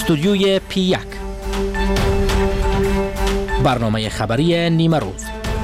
استودیوی P1 برنامه خبری نیمه روز.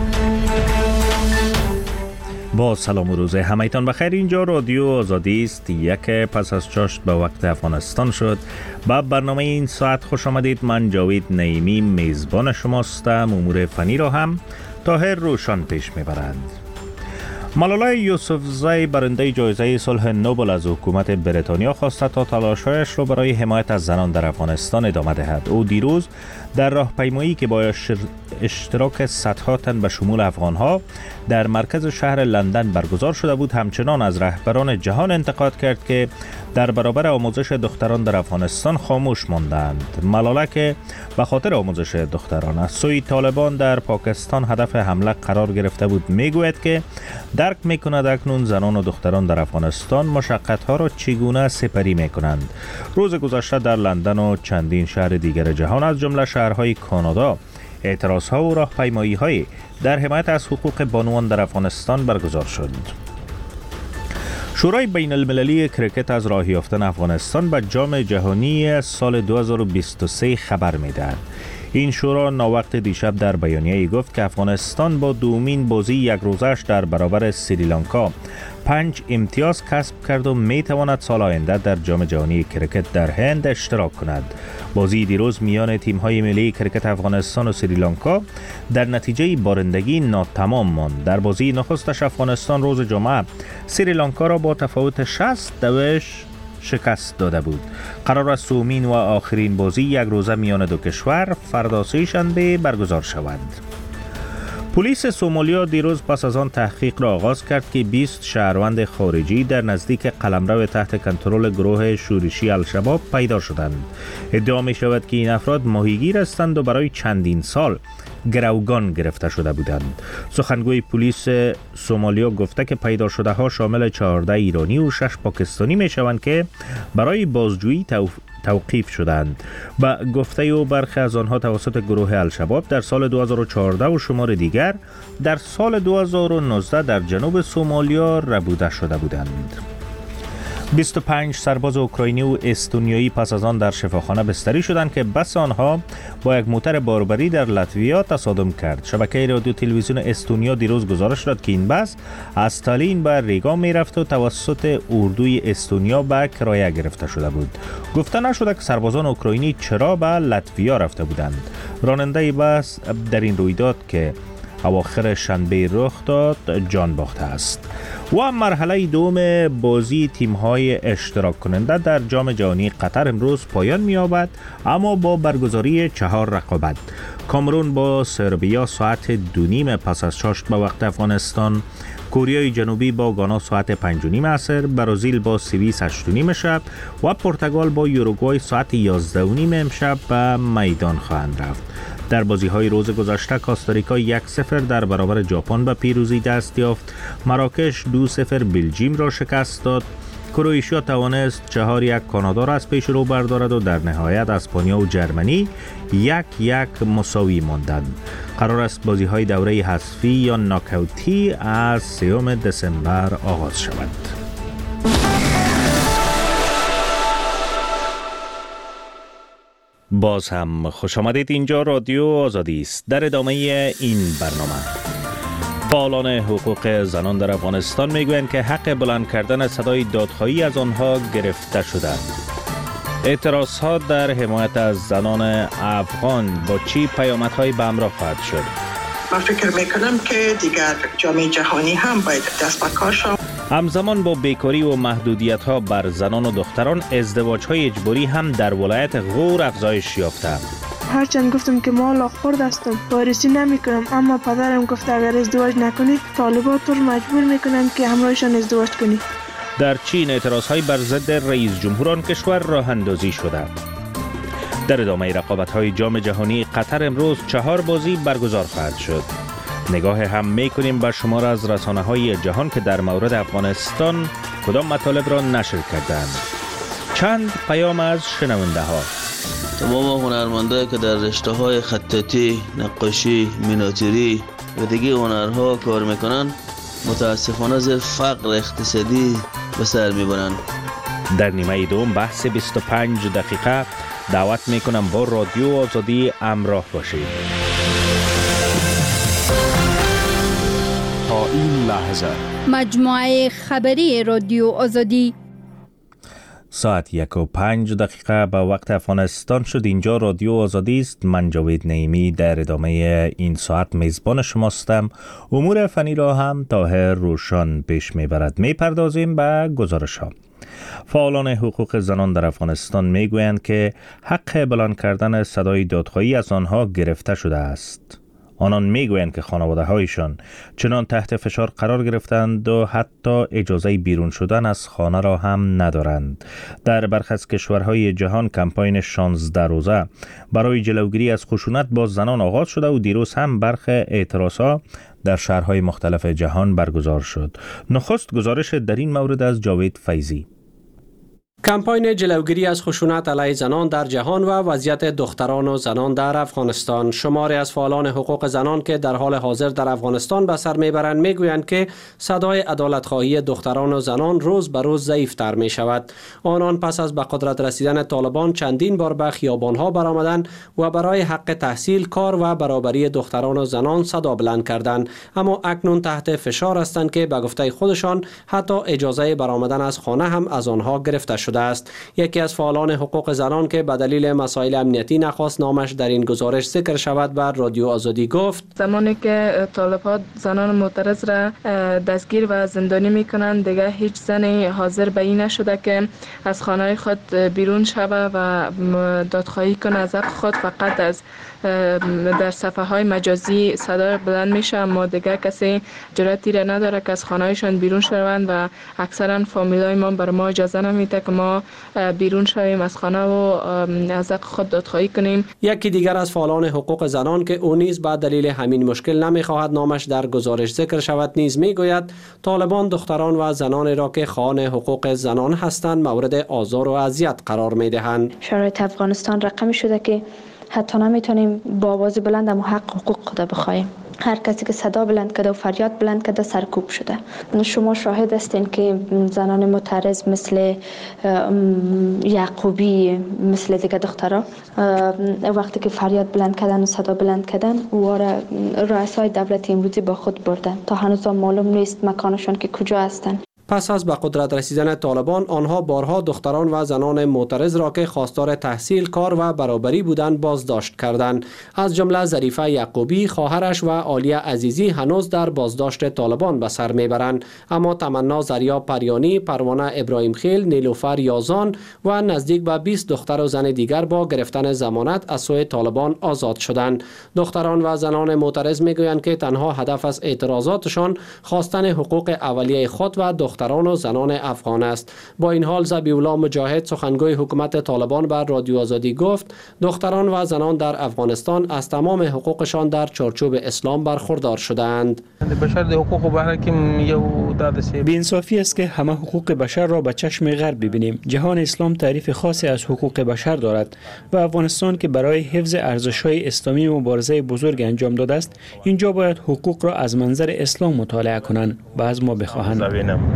با سلام و روز همایتان بخیر. اینجا رادیو آزادی است. یک پس از چاشت به وقت افغانستان شد. با برنامه این ساعت خوش آمدید. من جاوید نعیمی میزبان شماستم. امور فنی را هم طاهر روشن پیش میبرند. ملالا یوسفزای برنده جایزه صلح نوبل از حکومت بریتانیا خواسته تا تلاش‌هایش را برای حمایت از زنان در افغانستان ادامه دهد. او دیروز در راهپیمایی که با اشتراک صدها تن به شمول افغانها در مرکز شهر لندن برگزار شده بود، همچنان از رهبران جهان انتقاد کرد که در برابر آموزش دختران در افغانستان خاموش ماندند. ملالا که به خاطر آموزش دختران از سوی طالبان در پاکستان هدف حمله قرار گرفته بود، میگوید که درک میکند اکنون زنان و دختران در افغانستان مشقت‌ها را چگونه سپری میکنند. روز گذشته در لندن و چندین شهر دیگر جهان از جمله شهرهای کانادا اعتراض‌ها و راهپیمایی‌های در حمایت از حقوق بانوان در افغانستان برگزار شد. شورای بین المللی کرکت از راه یافتن افغانستان به جام جهانی سال 2023 خبر می‌دهد. این شورا ناوقت دیشب در بیانیه‌ای گفت که افغانستان با دومین بازی یک روزش در برابر سریلانکا 5 امتیاز کسب کرد و میتواند سال آینده در جام جهانی کرکت در هند اشتراک کند. بازی دیروز میان تیم‌های ملی کرکت افغانستان و سریلانکا در نتیجه بارندگی ناتمام ماند. در بازی نخستش افغانستان روز جمعه سریلانکا را با تفاوت 60 شکست داده بود. قرار است دومین و آخرین بازی یک روزه میان دو کشور فردا سه‌شنبه برگزار شود. پلیس سومالیا دیروز پس از آن تحقیق را آغاز کرد که 20 شهروند خارجی در نزدیک قلمرو تحت کنترل گروه شورشی الشباب پیدا شدند. ادعا می شود که این افراد ماهیگیر هستند و برای چندین سال گروگان گرفته شده بودند. سخنگوی پلیس سومالیا گفته که پیدا شده ها شامل 14 ایرانی و 6 پاکستانی می شوند که برای بازجویی توقیف شدند. با گفته او برخی از آنها توسط گروه الشباب در سال 2014 و شمار دیگر در سال 2019 در جنوب سومالیا ربوده شده بودند. 25 سرباز اوکراینی و استونیایی پس از آن در شفاخانه بستری شدند که بس آنها با یک موتر باربری در لاتویا تصادم کرد. شبکه رادیو تلویزیون استونیا دیروز گزارش داد که این بس از تالین به ریگا می رفت و توسط اردوی استونیا به کرایه گرفته شده بود. گفته نشده که سربازان اوکراینی چرا به لاتویا رفته بودند. راننده بس در این رویداد که اواخر شنبه رخ داد جان باخته است. و مرحله دوم بازی تیم‌های اشتراک کننده در جام جهانی قطر امروز پایان می‌یابد، اما با برگزاری 4 رقابت. کامرون با سربیا ساعت 2:30 پس از چاشت به وقت افغانستان، کره جنوبی با گانا ساعت 5:30 عصر، برزیل با سوئیس 8:30 شب و پرتغال با یوروگوئه ساعت 11:30 امشب به میدان خواهند رفت. در بازی‌های روز گذشته کاستاریکا 1-0 در برابر ژاپن به پیروزی دست یافت. مراکش 2-0 بلژیم را شکست داد. کرواتیا توانست 4-1 کانادا را از پیش رو بردارد و در نهایت اسپانیا و جرمنی 1-1 مساوی ماندند. قرار است بازی‌های دوره حذفی یا ناکاوتی از 3 دسامبر آغاز شود. باز هم خوش آمدید. اینجا رادیو آزادی است. در ادامه این برنامه فعالان حقوق زنان در افغانستان میگویند که حق بلند کردن صدای دادخواهی از آنها گرفته شده. اعتراضها در حمایت از زنان افغان با چی پیامدهای به همراه خواهد شد؟ من فکر میکنم که دیگر جام جهانی هم باید دست به کار شود. همزمان با بیکاری و محدودیت‌ها بر زنان و دختران، ازدواج‌های اجباری هم در ولایت غور افزایش یافته. هرچند گفتم که ما لاخورد هستم، وارسی نمی کنم، اما پدرم گفت اگر ازدواج نکنی طالبان تو رو مجبور میکنن که همراهشان ازدواج کنی. در چین اعتراض‌های بر ضد رئیس جمهور آن کشور راه اندازی شده. در ادامه رقابت‌های جام جهانی قطر امروز 4 بازی برگزار خواهد شد. نگاه هم میکنیم بر شمار از رسانه‌های جهان که در مورد افغانستان کدام مطالب را نشر کردند. چند پیام از شنونده ها. تمام هنرمندایی که در رشته‌های خطاطی، نقاشی، میناتوری و دیگه هنرها کار میکنن متاسفانه زیر فقر اقتصادی به سر میبرند. در نیمه دوم بحث 25 دقیقه دعوت میکنم با رادیو آزادی همراه باشید. تا این لحظه مجموعه خبری رادیو آزادی ساعت 1:05 به وقت افغانستان شد. اینجا رادیو آزادی است. من جاوید نعیمی در ادامه این ساعت میزبان شماستم. امور فنی را هم طاهر روشن پیش میبرد. میپردازیم به گزارش ها. فعالان حقوق زنان در افغانستان میگویند که حق بلند کردن صدای دادخواهی از آنها گرفته شده است. آنان میگویند که خانواده هایشان چنان تحت فشار قرار گرفتند و حتی اجازه بیرون شدن از خانه را هم ندارند. در برخی از کشورهای جهان کمپاین 16 روزه برای جلوگیری از خشونت با زنان آغاز شده و دیروز هم برخی اعتراضها در شهرهای مختلف جهان برگزار شد. نخست گزارش در این مورد از جاوید فیضی. کمپاین جلوگیری از خشونت علیه زنان در جهان و وضعیت دختران و زنان در افغانستان. شماری از فعالان حقوق زنان که در حال حاضر در افغانستان به سر میبرند میگویند که صدای عدالتخواهی دختران و زنان روز به روز ضعیفتر می شود. آنان پس از به قدرت رسیدن طالبان چندین بار به خیابانها برآمدند و برای حق تحصیل، کار و برابری دختران و زنان صدا بلند کردند، اما اکنون تحت فشار هستند که به گفته خودشان حتی اجازه برآمدن از خانه هم از آنها گرفته شده است. یکی از فعالان حقوق زنان که به دلیل مسائل امنیتی نخواست نامش در این گزارش ذکر شود بر رادیو آزادی گفت: زمانی که طالبان زنان معترض را دستگیر و زندانی میکنند، دیگه هیچ زنی حاضر به این نشده که از خانه خود بیرون شود و دادخواهی کنه از حق خود. فقط از در صفحه های مجازی صدا بلند میشه، اما دیگه کسی جرأتی را نداره که از خانه‌شان بیرون شوند و اکثرا فامیلای ما بر ما اجازه نمیده که ما بیرون شویم از خانه و از حق خود دادخواهی کنیم. یکی دیگر از فعالان حقوق زنان که او نیز به دلیل همین مشکل نمیخواهد نامش در گزارش ذکر شود نیز میگوید طالبان دختران و زنان را که خواهان حقوق زنان هستند مورد آزار و اذیت قرار میدهند. شرایط افغانستان رقمی شده که حتی نمیتونیم با آواز بلند و حق حقوق خود بخوایم. هر کسی که صدا بلند کرده و فریاد بلند کرده سرکوب شده. شما شاهد هستین که زنان معترض مثل یعقوبی، مثل دیگه دخترها، وقتی که فریاد بلند کردن و صدا بلند کردن و رؤسای دولت امروزی با خود بردن تا هنوز معلوم نیست مکانشان که کجا هستن. پس از به قدرت رسیدن طالبان آنها بارها دختران و زنان معترض را که خواستار تحصیل، کار و برابری بودند بازداشت کردند. از جمله ظریفه یعقوبی، خواهرش و عالیه عزیزی هنوز در بازداشت طالبان به سر میبرند، اما تمنا زریا پریانی، پروانه ابراهیم خیل، نیلوفر یازان و نزدیک به 20 دختر و زن دیگر با گرفتن ضمانت از سوی طالبان آزاد شدند. دختران و زنان معترض میگویند که تنها هدف از اعتراضاتشان خواستن حقوق اولیه خود و دختران و زنان افغان است. با این حال ذبیح‌الله مجاهد، سخنگوی حکومت طالبان، بر رادیو آزادی گفت دختران و زنان در افغانستان از تمام حقوقشان در چارچوب اسلام برخوردار شدند. بی‌انصافی است که همه حقوق بشر را به چشم غرب ببینیم. جهان اسلام تعریف خاصی از حقوق بشر دارد و افغانستان که برای حفظ ارزش‌های اسلامی مبارزه بزرگ انجام داده است، اینجا باید حقوق را از منظر اسلام مطالعه کنند و از ما بخواهند.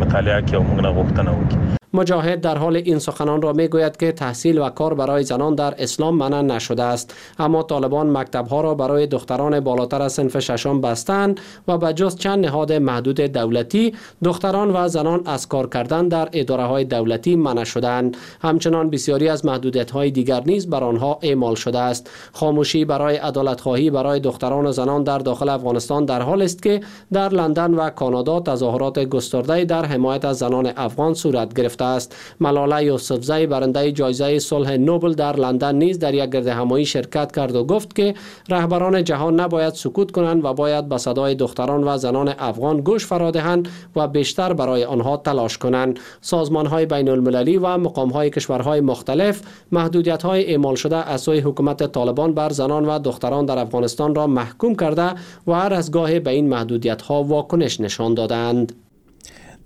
مجاهد در حال این سخنان را میگوید که تحصیل و کار برای زنان در اسلام منع نشده است، اما طالبان مکتب‌ها را برای دختران بالاتر از صنف ششم بستند و به جز چند نهاد محدود دولتی دختران و زنان از کار کردن در اداره‌های دولتی منع شدند. همچنان بسیاری از محدودیت‌های دیگر نیز بر آنها اعمال شده است. خاموشی برای عدالت‌خواهی برای دختران و زنان در داخل افغانستان در حال است که در لندن و کانادا تظاهرات گسترده در حمایت از زنان افغان صورت گرفته است. ملاله یوسفزئی، برنده جایزه صلح نوبل در لندن، نیز در یک گردهمایی شرکت کرد و گفت که رهبران جهان نباید سکوت کنند و باید به صدای دختران و زنان افغان گوش فرا دهند و بیشتر برای آنها تلاش کنند. سازمان‌های بین‌المللی و مقام‌های کشورهای مختلف محدودیت‌های اعمال شده از سوی حکومت طالبان بر زنان و دختران در افغانستان را محکوم کرده و هر از گاهی به این محدودیت‌ها واکنش نشان دادند.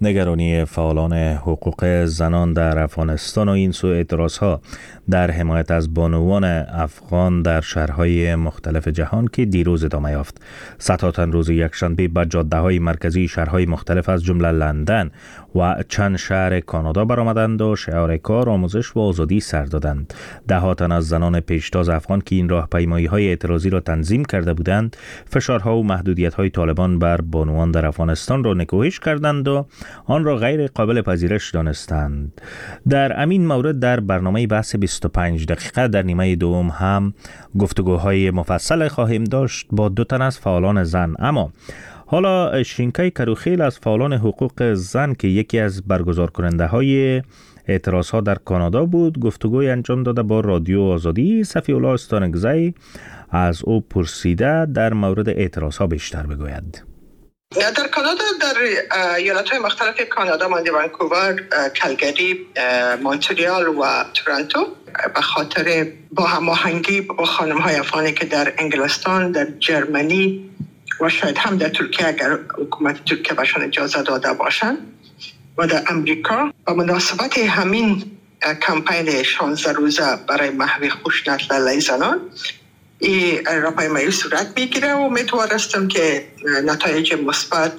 نگرانی فعالان حقوق زنان در افغانستان و این سوء اعتراضها در حمایت از بانوان افغان در شهرهای مختلف جهان که دیروز ادامه یافت. صدها تن روز یکشنبه به جاده‌های مرکزی شهرهای مختلف از جمله لندن و چند شهر کانادا برآمدند و شعار کار، آموزش و آزادی سر دادند. ده‌ها تن از زنان پیشتاز افغان که این راهپیمایی‌های اعتراضی را تنظیم کرده بودند، فشارها و محدودیت‌های طالبان بر بانوان در افغانستان را نکوهش کردند و آن را غیر قابل پذیرش دانستند. در امین مورد در برنامه بحث 25 دقیقه در نیمه دوم هم گفتگوهای مفصل خواهیم داشت با دو تن از فعالان زن. اما حالا شینکای کروخیل از فعالان حقوق زن که یکی از برگزار کننده های اعتراضها در کانادا بود گفتگوی انجام داده با رادیو آزادی. صفی الله استانگزی از او پرسیده در مورد اعتراضها بیشتر بگوید. در کانادا، در ایالت‌های مختلف کانادا مانند ونکوور، کلگری، مونتریال و تورنتو به خاطر با هماهنگی با خانم‌های افغانی که در انگلستان، در جرمنی و شاید هم در ترکیه اگر حکومت ترکیه بهشان اجازه داده باشند و در امریکا به مناسبت همین کمپین 16 روزه برای محو خشونت علیه زنان این راهپیمایی صورت میگیره و امیدوارم که نتایج مثبت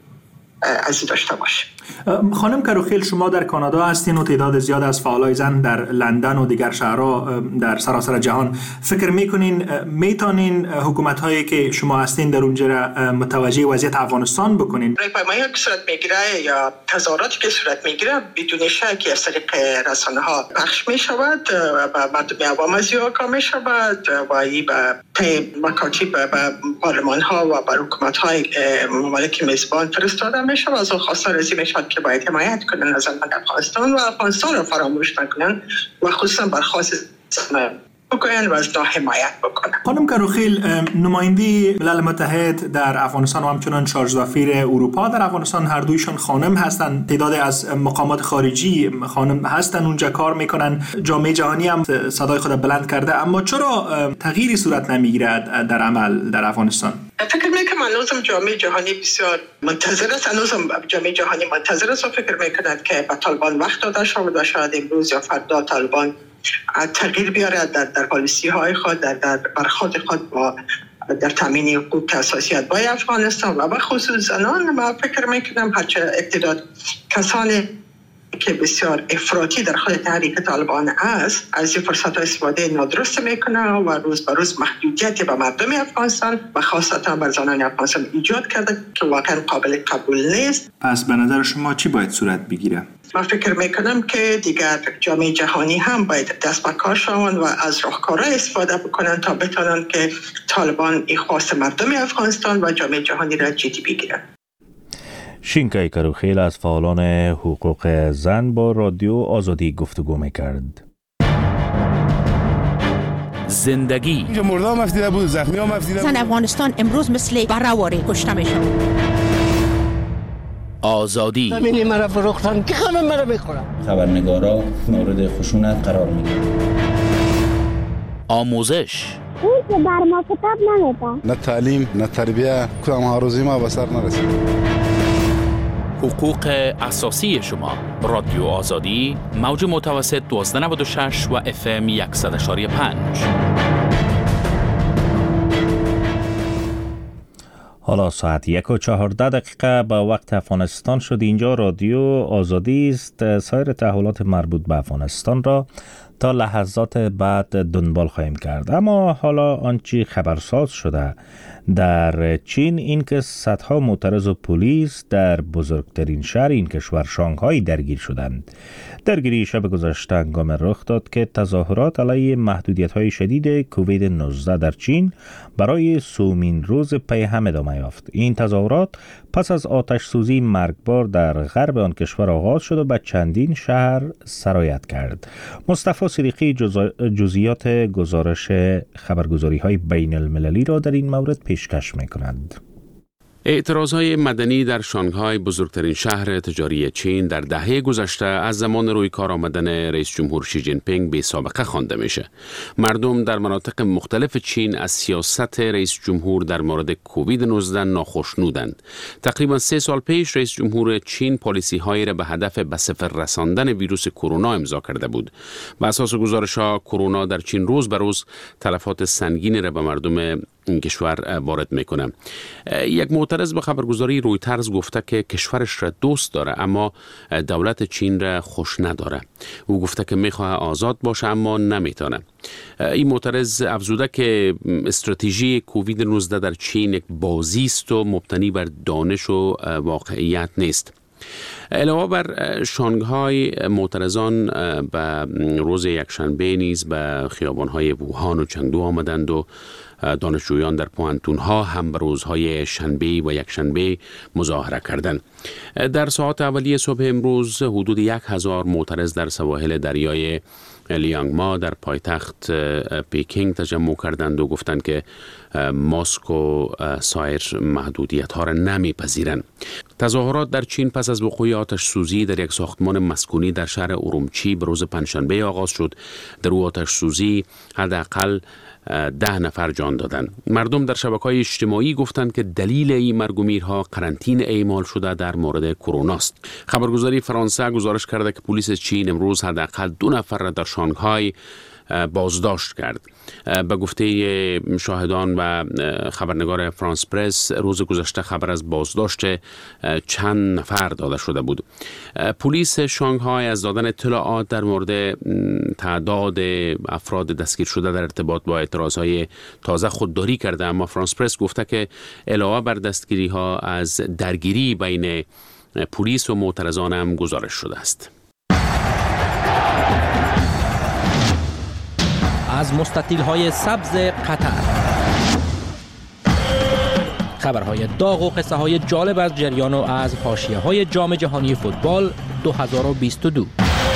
از داشته باشه. خانم کروخیل، شما در کانادا هستین و تعداد زیاد از فعالای زن در لندن و دیگر شهرها در سراسر جهان. فکر میکنین میتونین حکومت‌هایی که شما هستین در اونجا متوجه وضعیت افغانستان بکنین؟ راهپیمایی که صورت میگیره یا تظاهراتی که صورت میگیره بدون شک از طریق رسانه‌ها پخش میشود و مردم عوام از آگاه میشود و این به مکاتب و پارلمان‌ها و به حکومت‌های ممالک میزبان فرستاده میشود. از خواستار رزمی که باید حمایت کنن از افغانستان و افغانستان رو فراموش نکنن و خصوصا برخواست بکنن و از حمایت بکنن. خانم کروخیل، نماینده ملل متحد در افغانستان و همچنان شارژ دافیر اروپا در افغانستان هر دویشون خانم هستن. تعداد از مقامات خارجی خانم هستن اونجا کار میکنن. جامعه جهانی هم صدای خود بلند کرده، اما چرا تغییری صورت نمیگیره در عمل در افغانستان؟ فکر میکنم هنوزم جامعه جهانی بسیار منتظر است. هنوزم جامعه جهانی منتظر است و فکر میکند که به طالبان وقت داده شود و شاید امروز یا فردا طالبان تغییر بیاره در پالیسی های خود، در برخورد خود با در تامین حقوق اساسی های افغانستان و به خصوص زنان. ما فکر میکنم هرچه اقتدار کسانی که بسیار افراطی در خود تحریک طالبان است از این فرصت استفاده نادرست میکنه و روز به روز محدودیتی به مردم افغانستان و خاصتا بر زنان افغانستان ایجاد کرده که واقعا قابل قبول نیست. پس به نظر شما چی باید صورت بگیره؟ من فکر میکنم که دیگر جامعه جهانی هم باید دست به کار شوند و از راهکارهای استفاده بکنن تا بتونن که طالبان این خواست مردم افغانستان و جامعه جهانی را جدی بگیرن. شینکای کروخیل از فعالان حقوق زن با رادیو آزادی گفتگو میکرد. زندگی اینجا مرده هم افتیده بود، زخمی هم افتیده بود. زن افغانستان امروز مثل برهواری کشته میشن. آزادی همینی مرا فروختن که همه مرا میخورن. خبرنگارا مورد خشونت قرار میگیرن. آموزش اون که بر ما کتاب نمیده. نه تعلیم نه تربیه، کدام هاروزی ما به سر نرسید. حقوق اساسی شما. رادیو آزادی، موج متوسط 1296 و FM 100.5. حالا ساعت 1:14 به وقت افغانستان شد. اینجا رادیو آزادی است. سایر تحولات مربوط به افغانستان را تا لحظات بعد دنبال خواهیم کرد. اما حالا آنچه خبرساز شده در چین این که صدها معترض و پلیس در بزرگترین شهر این کشور شانگهای درگیر شدند. درگیری شب گذشته هنگام رخ داد که تظاهرات علیه محدودیت‌های شدید کووید 19 در چین برای سومین روز پی هم ادامه یافت. این تظاهرات پس از آتش سوزی مرگبار در غرب آن کشور آغاز شد و به چندین شهر سرایت کرد. مصطفی صدیقی جزئیات گزارش خبرگزاری‌های بین المللی را در این مورد پیشکش می‌کند. اعتراضهای مدنی در شانگهای، بزرگترین شهر تجاری چین، در دهه گذشته از زمان روی کار آمدن رئیس جمهور شی جین پینگ بی سابقه خوانده میشه. مردم در مناطق مختلف چین از سیاست رئیس جمهور در مورد کووید 19 ناخشنودند. تقریبا 3 سال پیش رئیس جمهور چین پالیسی هایی را به هدف به صفر رساندن ویروس کرونا امضا کرده بود. بر اساس گزارش‌ها کرونا در چین روز به روز تلفات سنگینی را به مردم این کشور وارد میکنه. یک معترض به خبرگزاری رویترز گفته که کشورش را دوست داره اما دولت چین را خوش نداره. او گفته که میخواه آزاد باشه اما نمیتونه. این معترض افزوده که استراتژی کووید 19 در چین یک بازی است و مبتنی بر دانش و واقعیت نیست. علاوه بر شانگهای، معترضان به روز یکشنبه نیز به خیابان‌های ووهان و چنگدو آمدند و دانشجویان در پوانتون‌ها هم به روزهای شنبه و یکشنبه مظاهره کردند. در ساعات اولیه صبح امروز حدود 1000 معترض در سواحل دریای لیانگما در پایتخت پیکینگ تجمع کردند و گفتند که ماسک و سایر محدودیت‌ها را نمی‌پذیرند. تظاهرات در چین پس از وقوع آتش سوزی در یک ساختمان مسکونی در شهر اورومچی به روز پنجشنبه آغاز شد. در او آتش سوزی حداقل 10 نفر جان دادند. مردم در شبکه‌های اجتماعی گفتند که دلیل این مرگ و میرها قرنطینه اعمال شده در مورد کرونا است. خبرگزاری فرانسه گزارش کرده که پلیس چین امروز حداقل 2 نفر را در شانگهای بازداشت کرد. به گفته شاهدان و خبرنگار فرانس پرس روز گذشته خبر از بازداشت چند نفر داده شده بود. پلیس شانگهای از دادن اطلاعات در مورد تعداد افراد دستگیر شده در ارتباط با اعتراضهای تازه خودداری کرده، اما فرانس پرس گفته که علاوه بر دستگیری ها از درگیری بین پلیس و معترضان هم گزارش شده است. از مستطیل‌های سبز قطر، خبرهای داغ و قصه‌های جالب از جریان و از حاشیه‌های جام جهانی فوتبال 2022.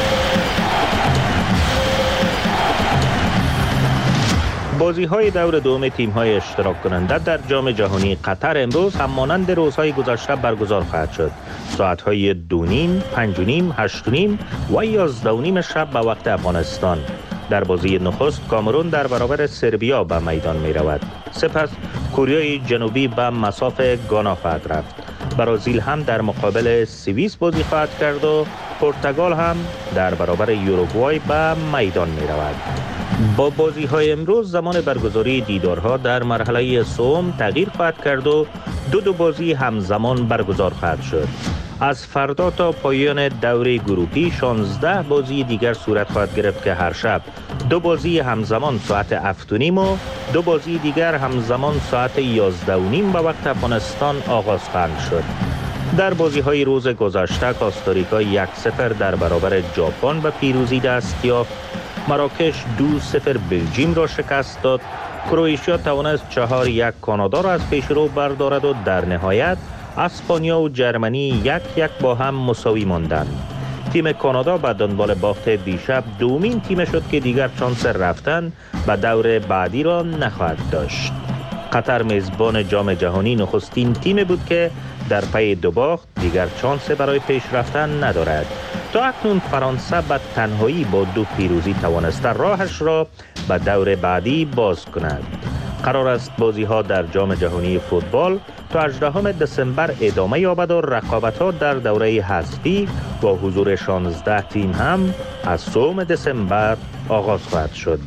بازی‌های دور دوم تیم‌های اشتراک کننده در جام جهانی قطر امروز هم مانند روزهای گذشته برگزار خواهد شد. ساعت‌های 2:30، 5:30، 8:30 و 11:30 شب به وقت افغانستان. در بازی نخست کامرون در برابر سربیا به میدان می رود. سپس کره جنوبی به مصاف گانا خواهد رفت. برزیل هم در مقابل سوئیس بازی خواهد کرد و پرتغال هم در برابر یوروگوای به میدان می رود. با بازی های امروز زمان برگزاری دیدارها در مرحله سوم تغییر خواهد کرد و دو بازی همزمان برگزار خواهد شد. از فردا تا پایان دوره گروهی 16 بازی دیگر صورت خواهد گرفت که هر شب 2 بازی همزمان ساعت 7:30 و 2 بازی دیگر همزمان ساعت 11:30 به وقت افغانستان آغاز خواهد شد. در بازی های روز گذشته کاستاریکا 1-0 در برابر ژاپن به پیروزی دست یافت. مراکش 2-0 بلژیم را شکست داد. کرواتیا توانست 4-1 کانادا را از پیشرو بردارد و در نهایت اسپانیا و جرمنی 1-1 با هم مساوی ماندند. تیم کانادا به دنبال باخت دیشب دومین تیم شد که دیگر شانس رفتن به دور بعدی را نخواهد داشت. قطر میزبان جام جهانی نخستین تیم بود که در پی 2 باخت دیگر شانس برای پیش رفتن ندارد. تا اکنون فرانسه به تنهایی با 2 پیروزی توانسته راهش را به دور بعدی باز کند. قرار است بازی ها در جام جهانی فوتبال تا 18 دسامبر ادامه یابد و رقابت ها در دوره حذفی با حضور 16 تیم هم از 3 دسامبر آغاز خواهد شد.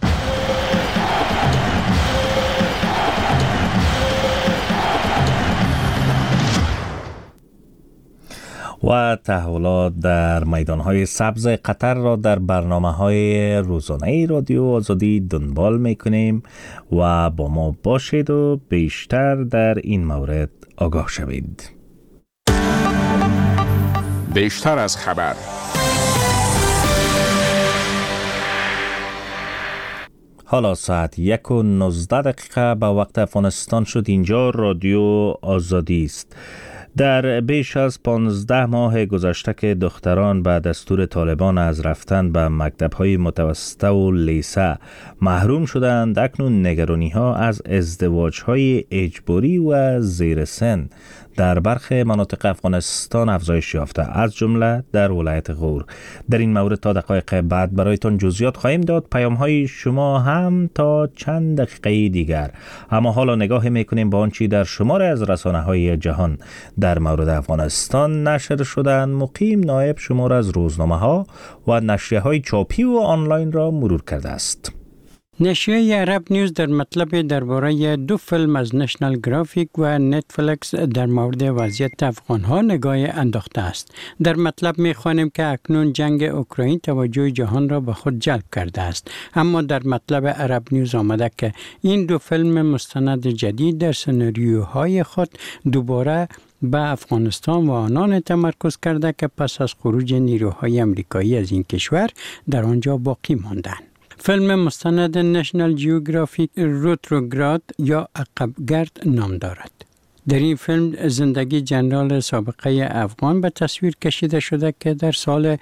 و تحولات در میدان‌های سبز قطر را در برنامه‌های روزانه رادیو آزادی دنبال می‌کنیم و با ما باشید و بیشتر در این مورد آگاه شوید. بیشتر از خبر. حالا ساعت 1:19 به وقت افغانستان شد. اینجا رادیو آزادی است. در بیش از 15 ماه گذشته که دختران به دستور طالبان از رفتن به مکتب‌های متوسطه و لیسه محروم شدند، اکنون نگرانی‌ها از ازدواج‌های اجباری و زیر سن در برخی مناطق افغانستان افزایش یافته، از جمله در ولایت غور. در این مورد تا دقایق بعد برایتان جزئیات خواهیم داد. پیام‌های شما هم تا چند دقیقه دیگر. اما حالا نگاه می‌کنیم به آنچه در شمار از رسانه‌های جهان در مورد افغانستان نشر شدند. مقیم نایب شمار از روزنامه‌ها و نشریه‌های چاپی و آنلاین را مرور کرده است. نشریه عرب نیوز در مطلب درباره 2 فیلم از نشنال گرافیک و نتفلیکس در مورد وضعیت افغانها نگاه انداخته است. در مطلب می‌خوانیم که اکنون جنگ اوکراین توجه جهان را به خود جلب کرده است. اما در مطلب عرب نیوز آمده که این 2 فیلم مستند جدید در سناریوهای خود دوباره به افغانستان و آنان تمرکز کرده که پس از خروج نیروهای امریکایی از این کشور در آنجا باقی ماندند. فیلم مستند نشنال جیوگرافیک روتروگراد یا عقبگرد نام دارد. در این فیلم زندگی جنرال سابقه افغان به تصویر کشیده شده که در سال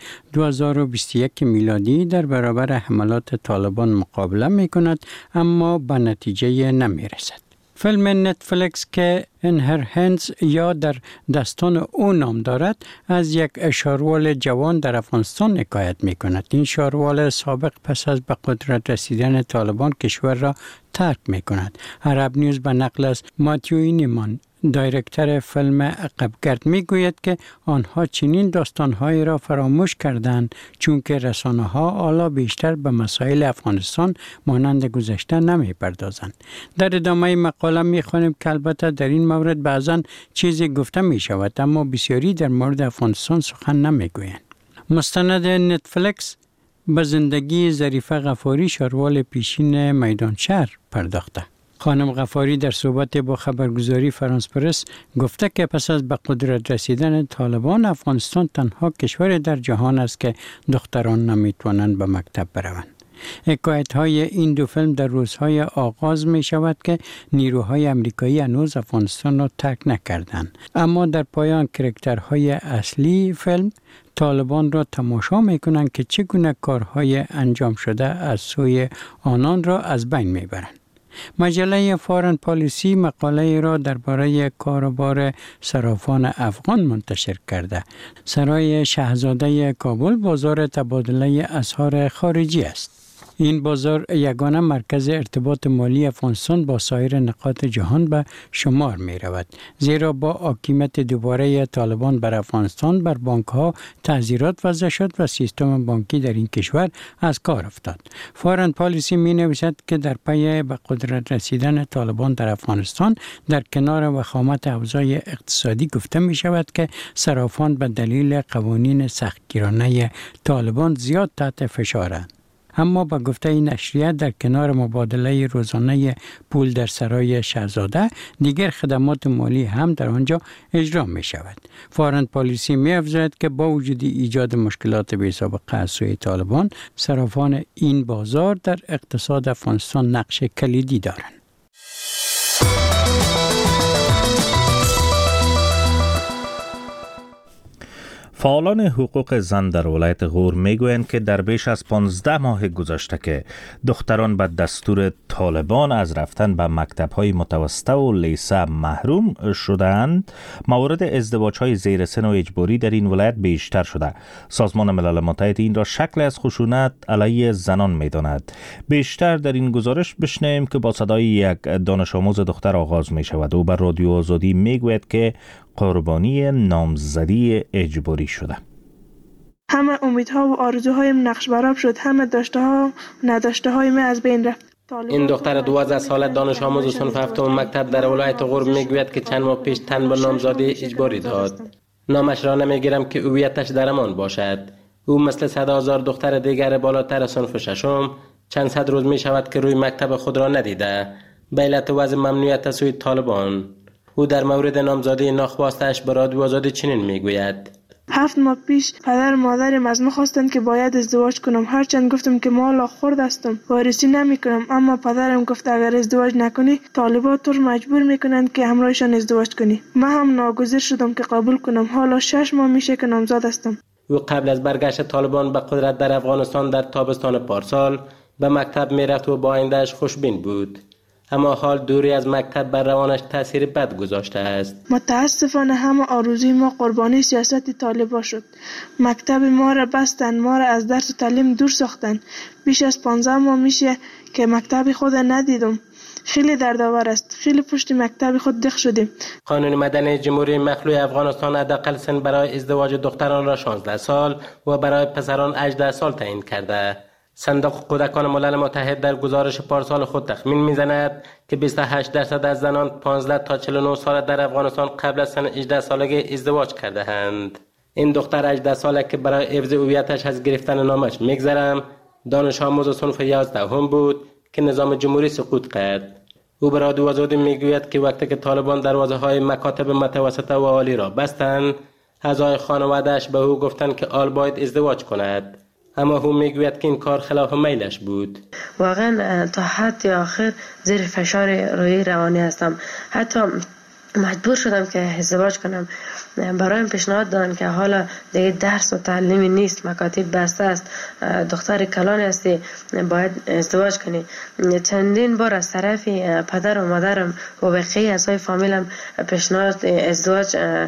2021 میلادی در برابر حملات طالبان مقابله می کند اما به نتیجه نمی رسد. فیلم نتفلیکس که In Her Hands یا در دستان او نام دارد از یک شاروال جوان در افغانستان حکایت می کند. این شاروال سابق پس از به قدرت رسیدن طالبان کشور را ترک می کند. عرب نیوز به نقل از ماتیو اینیمان دایرکتر فیلم عقبگرد می گوید که آنها چنین داستانهایی را فراموش کردند چون که رسانه‌ها حالا بیشتر به مسائل افغانستان مانند گذشته نمی پردازند. در ادامه مقاله می خوانیم که البته در این مورد بعضا چیزی گفته می شود اما بسیاری در مورد افغانستان سخن نمی گویند. مستند نتفلیکس به زندگی ظریفه غفاری شاروال پیشین میدان شهر پرداخته. خانم غفاری در صحبت با خبرگزاری فرانس پرس گفته که پس از به قدرت رسیدن طالبان افغانستان تنها کشور در جهان است که دختران نمیتوانند به مکتب بروند. حکایت‌های این 2 فیلم در روزهای آغاز می شود که نیروهای امریکایی هنوز افغانستان را ترک نکردند، اما در پایان کرکترهای اصلی فیلم طالبان را تماشا می کنند که چگونه کارهای انجام شده از سوی آنان را از بین می برند. مجله فارن پالیسی مقاله را درباره کاروبار صرافان افغان منتشر کرده. سرای شاهزاده کابل بازار تبادله اسعار خارجی است. این بازار یگانه مرکز ارتباط مالی افغانستان با سایر نقاط جهان به شمار می رود، زیرا با حاکمیت دوباره طالبان بر افغانستان بر بانک ها تعزیرات وضع شد و سیستم بانکی در این کشور از کار افتاد. فارن پالیسی می نویسد که در پی به قدرت رسیدن طالبان در افغانستان در کنار وخامت اوضاع اقتصادی گفته می شود که صرافان به دلیل قوانین سختگیرانه طالبان زیاد تحت فشارند. اما با گفته این نشریه در کنار مبادله روزانه پول در سرای شاهزاده دیگر خدمات مالی هم در آنجا اجرا می شود. فارن پالیسی می افزاید که با وجود ایجاد مشکلات بی سابقه از سوی طالبان، صرافان این بازار در اقتصاد افغانستان نقش کلیدی دارند. فعالان حقوق زن در ولایت غور میگویند که در بیش از 15 ماه گذشته که دختران به دستور طالبان از رفتن به مکتب‌های متوسطه و لیسه محروم شدند، مورد ازدواج‌های زیر سن و اجباری در این ولایت بیشتر شده. سازمان ملل متحد این را شکل از خشونت علیه زنان می‌داند. بیشتر در این گزارش بشنویم که با صدای یک دانش آموز دختر آغاز می‌شود. او بر رادیو آزادی میگوید که قربانی نامزدی اجباری شده. همه امیدها و آرزوهایم نقش برآب شد، همه داشته ها و نداشته هایم از بین رفت. این دختر 12 ساله دانش آموز صنف هفتم مکتب در ولایت غور میگوید که چند ماه پیش تن به نامزدی اجباری داد. نامش را نمیگیرم که هویتش درمان باشد. او مثل 100,000 دختر دیگر بالاتر صنف ششم چند صد روز می شود که روی مکتب خود را ندیده به علت وضع ممنوعیت سوی طالبان. او در مورد نامزدی ناخواسته‌اش به رادیو آزادی چنین میگوید: 7 ماه پیش پدر و مادرم از من خواستند که باید ازدواج کنم. هرچند گفتم که مال خورد هستم، وارثی نمی کنم، اما پدرم گفت اگر ازدواج نکنی طالبان تو مجبور میکنند که همراهشان ازدواج کنی. من هم ناگزیر شدم که قبول کنم. حالا 6 ماه میشه که نامزد هستم. او قبل از برگشت طالبان به قدرت در افغانستان در تابستان پارسال به مکتب میرفت و با آینده‌اش خوشبین بود، اما حال دوری از مکتب بر روانش تاثیر بد گذاشته است. متاسفانه همه آرزوی ما قربانی سیاست طالبان شد. مکتب ما را بستند، ما را از درس و تعلیم دور ساختند. بیش از 15 ماه میشه که مکتب خود ندیدم. خیلی دردآور است. خیلی پشت مکتب خود دق شدیم. قانون مدنی جمهوری مخلوع افغانستان حداقل سن برای ازدواج دختران را 16 سال و برای پسران 18 سال تعیین کرده. صندوق کودکان ملل متحد در گزارش پارسال خود تخمین میزند که 28% از زنان 15 تا 49 سال در افغانستان قبل از سن 18 سالگی ازدواج کرده اند. این دختر 18 ساله که برای حفظ هویتش از گرفتن نامش میگذرم دانش آموز صنف 11 بود که نظام جمهوری سقوط کرد. او به رادیو آزادی میگوید که وقتی که طالبان دروازه های مکاتب متوسطه و عالی را بستند، اعضای خانواده‌اش به او گفتند که آل باید ازدواج کند، اما او میگوید که این کار خلاف میلش بود. واقعا تا حد آخر زیر فشار روحی روانی هستم. حتی مجبور شدم که ازدواج کنم. برایم پیشنهاد دادن که حالا دیگه درس و تعلیمی نیست، مکاتب بسته است، دختر کلان هستی، باید ازدواج کنی. چندین بار از طرف پدر و مادرم و بقیه اعضای فامیلم پیشنهاد ازدواج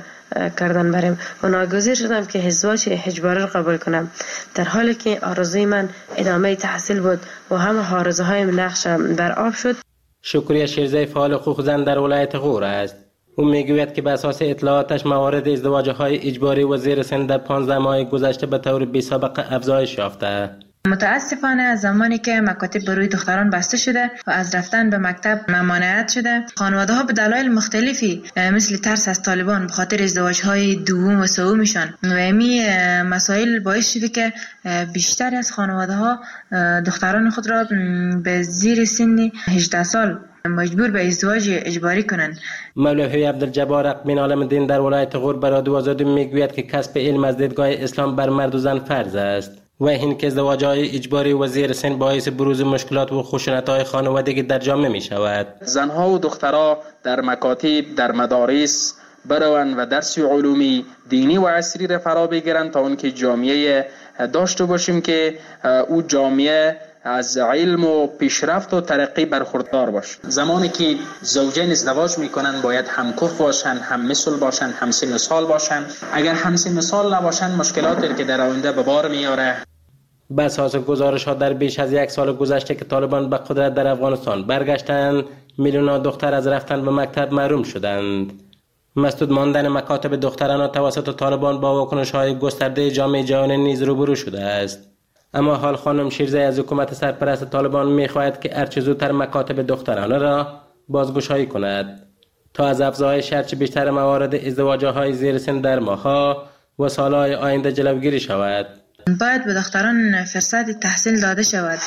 کردن بریم و ناگزیر شدم که ازدواج اجباری رو قبول کنم، در حالی که آرزوی من ادامه تحصیل بود و همه آرزوهایم نقش بر آب شد. شکریه شیرزی فعال حقوق زن در ولایت غور است. او میگوید که به اساس اطلاعاتش موارد ازدواج‌های اجباری و زیر سن در 15 ماه گذشته به طور بی‌سابقه افزایش یافته. متاسفانه از زمانی که مکاتب بروی دختران بسته شده و از رفتن به مکتب ممانعت شده، خانواده‌ها به دلایل مختلفی مثل ترس از طالبان به خاطر ازدواج‌های دوم و سومشان و این مسائل باعث شده که بیشتر از خانواده‌ها دختران خود را به زیر سن 18 سال مجبور به ازدواج اجباری کنند. مولوی عبدالجبار اقمین عالم دین در ولایت غور به رادیو آزادی میگوید که کسب علم از دیدگاه اسلام بر مرد و زن فرض است و این که ازدواج‌های اجباری و زیر سن باعث بروز مشکلات و خشونت‌های خانوادگی در جامعه می‌شود. زنها و دخترها در مکاتب، در مدارس بروند و درس علومی دینی و عصری را فرا بگیرند تا اون که جامعه داشته باشیم که او جامعه از علم و پیشرفت و ترقی برخوردار باشه. زمانی که زوجین ازدواج میکنن باید هم کف باشن، هم مثل باشن، هم سن سال باشن. اگر هم سن سال نباشن مشکلاتی که در آینده به بار میاره. به اساس گزارش‌ها در بیش از 1 سال گذشته که طالبان به قدرت در افغانستان برگشتند، میلیون‌ها دختر از رفتن به مکتب محروم شدند. مسدود ماندن مکاتب دختران توسط طالبان با واکنش‌های گسترده جامعه جهانی نیز روبرو شده است. اما حال خانم شیرزی از حکومت سرپرست طالبان می‌خواهد که هرچه زودتر مکاتب دخترانه را بازگشایی کند تا از افزایش هرچه بیشتر موارد ازدواج‌های زیر سن در ماه‌ها و سال‌های آینده جلوگیری شود. باید به دختران فرصت تحصیل داده شود،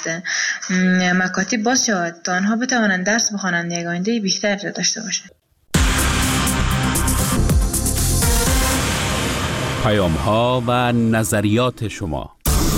مکاتب باز شود تا آنها بتوانند درس بخوانند، یک آینده بیشتر داشته باشند. پیام‌ها و نظریات شما.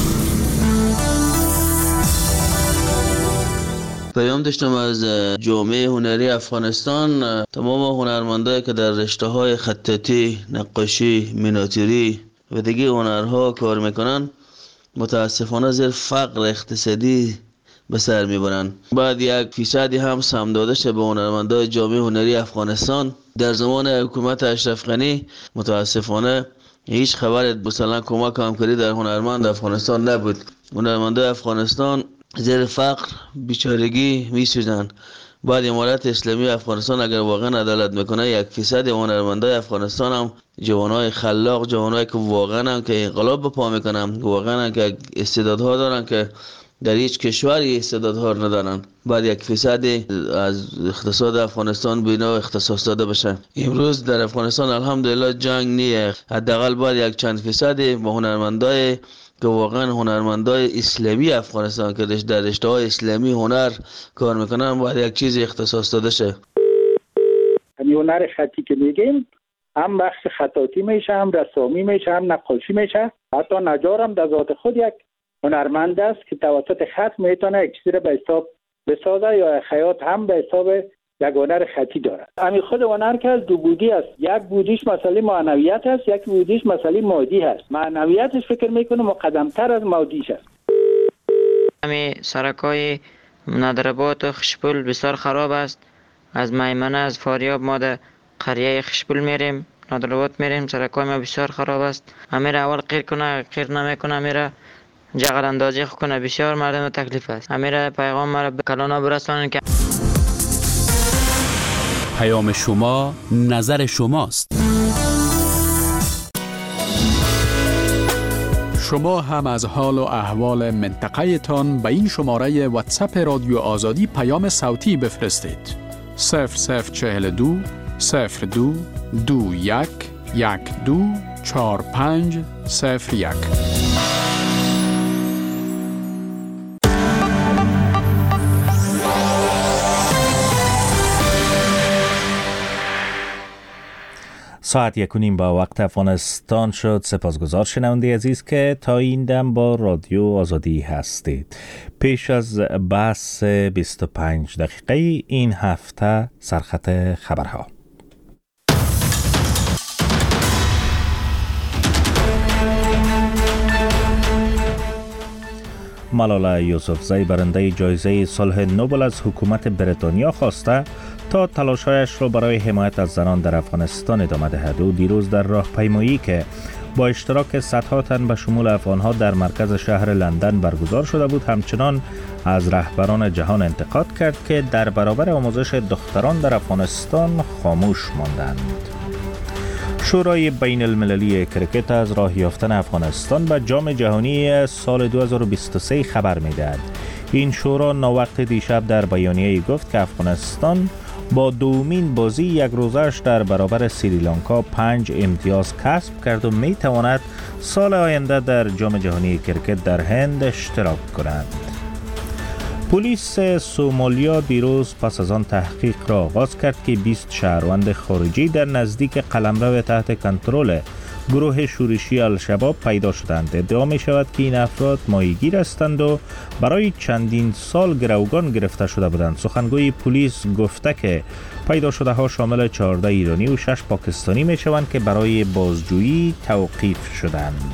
پیام داشتم از جامعه هنری افغانستان. تمام هنرمندایی که در رشته‌های خطاطی، نقاشی، میناتوری و دیگه هنرها کار میکنن متاسفانه زیر فقر اقتصادی به سر میبرن. بعد 1% هم سهم داده شده به هنرمندای جامعه هنری افغانستان. در زمان حکومت اشرف غنی متاسفانه هیچ خبر مثلا کمک همکاری در هنرمند افغانستان نبود. هنرمندای افغانستان زیر فقر بیچارگی میسوزن. بعد امارت اسلامی افغانستان اگر واقعا عدالت میکنه 1% هنرمندای افغانستان هم جوانای خلاق، جوانایی که واقعا هم که انقلاب بپا میکنن، واقعا هم که استعدادها دارن که در هیچ کشوری استعدادها ندارن، بعد 1% از اقتصاد افغانستان بینا اختصاص داده بشه. امروز در افغانستان الحمدلله جنگ نیه، حداقل باید یک چند فیصد با هنرمندای که واقعا هنرمندای اسلامی افغانستان که در رشته‌های اسلامی هنر کار میکنن باید یک چیز اختصاص داده شه. همین هنر خطی که میگیم هم بخش خطاطی میشه، هم رسامی میشه، هم نقاشی میشه. حتی نجار هم در ذات خود یک هنرمند است که توسط خط میتونه یک چیزی رو به حساب بسازه، یا خیاط هم به حساب یک هنر خطی دارد. همین خود هنر که از دو بودی است، یک بودیش مسئله معنویت است، یک بودیش مسئله مادی است. معنویتش فکر میکنه مقدمتر از مادیش است. همین سرکای ندربات و خشپول بسیار خراب است. از میمنه از فاریاب ما در قریه خشپول میریم، ندربات میریم، سرکای ما بسیار خراب است. امیر اول قیر کنه، قیر نمیکنه، امیر جغل اندازی کنه، بسیار مردم تکلیف است. امیر پیغام مرا به کلانا برسانن که پیام شما نظر شماست. شما هم از حال و احوال منطقه تان به این شماره واتساپ رادیو آزادی پیام صوتی بفرستید. 0042 02 21 12 45 01. ساعت 1:30 با وقت افغانستان شد. سپاسگزار شنونده عزیز که تا این دم با رادیو آزادی هستید. پیش از بحث 25 دقیقه این هفته سرخط خبرها. ملاله یوسفزی برنده جایزه صلح نوبل از حکومت بریتانیا خواسته تا تلاش‌هایش را برای حمایت از زنان در افغانستان ادامه دهد. او دیروز در راهپیمایی که با اشتراک صدها تن به شمول افغان‌ها در مرکز شهر لندن برگزار شده بود، همچنان از رهبران جهان انتقاد کرد که در برابر آموزش دختران در افغانستان خاموش ماندند. شورای بین المللی کرکت از راه یافتن افغانستان به جام جهانی سال 2023 خبر می‌دهد. این شورا ناوقت دیشب در بیانیه‌ای گفت که افغانستان با دومین بازی یک روزش در برابر سریلانکا 5 امتیاز کسب کرد و می‌تواند سال آینده در جام جهانی کرکت در هند اشتراک کند. پلیس سومالیا دیروز پس از آن تحقیق را آغاز کرد که 20 شهروند خارجی در نزدیک قلمرو تحت کنترل گروه شورشی الشباب پیدا شدند. ادعا می شود که این افراد ماهیگیر هستند و برای چندین سال گروگان گرفته شده بودند. سخنگوی پلیس گفته که پیدا شده ها شامل 14 ایرانی و 6 پاکستانی می شوند که برای بازجویی توقیف شدند.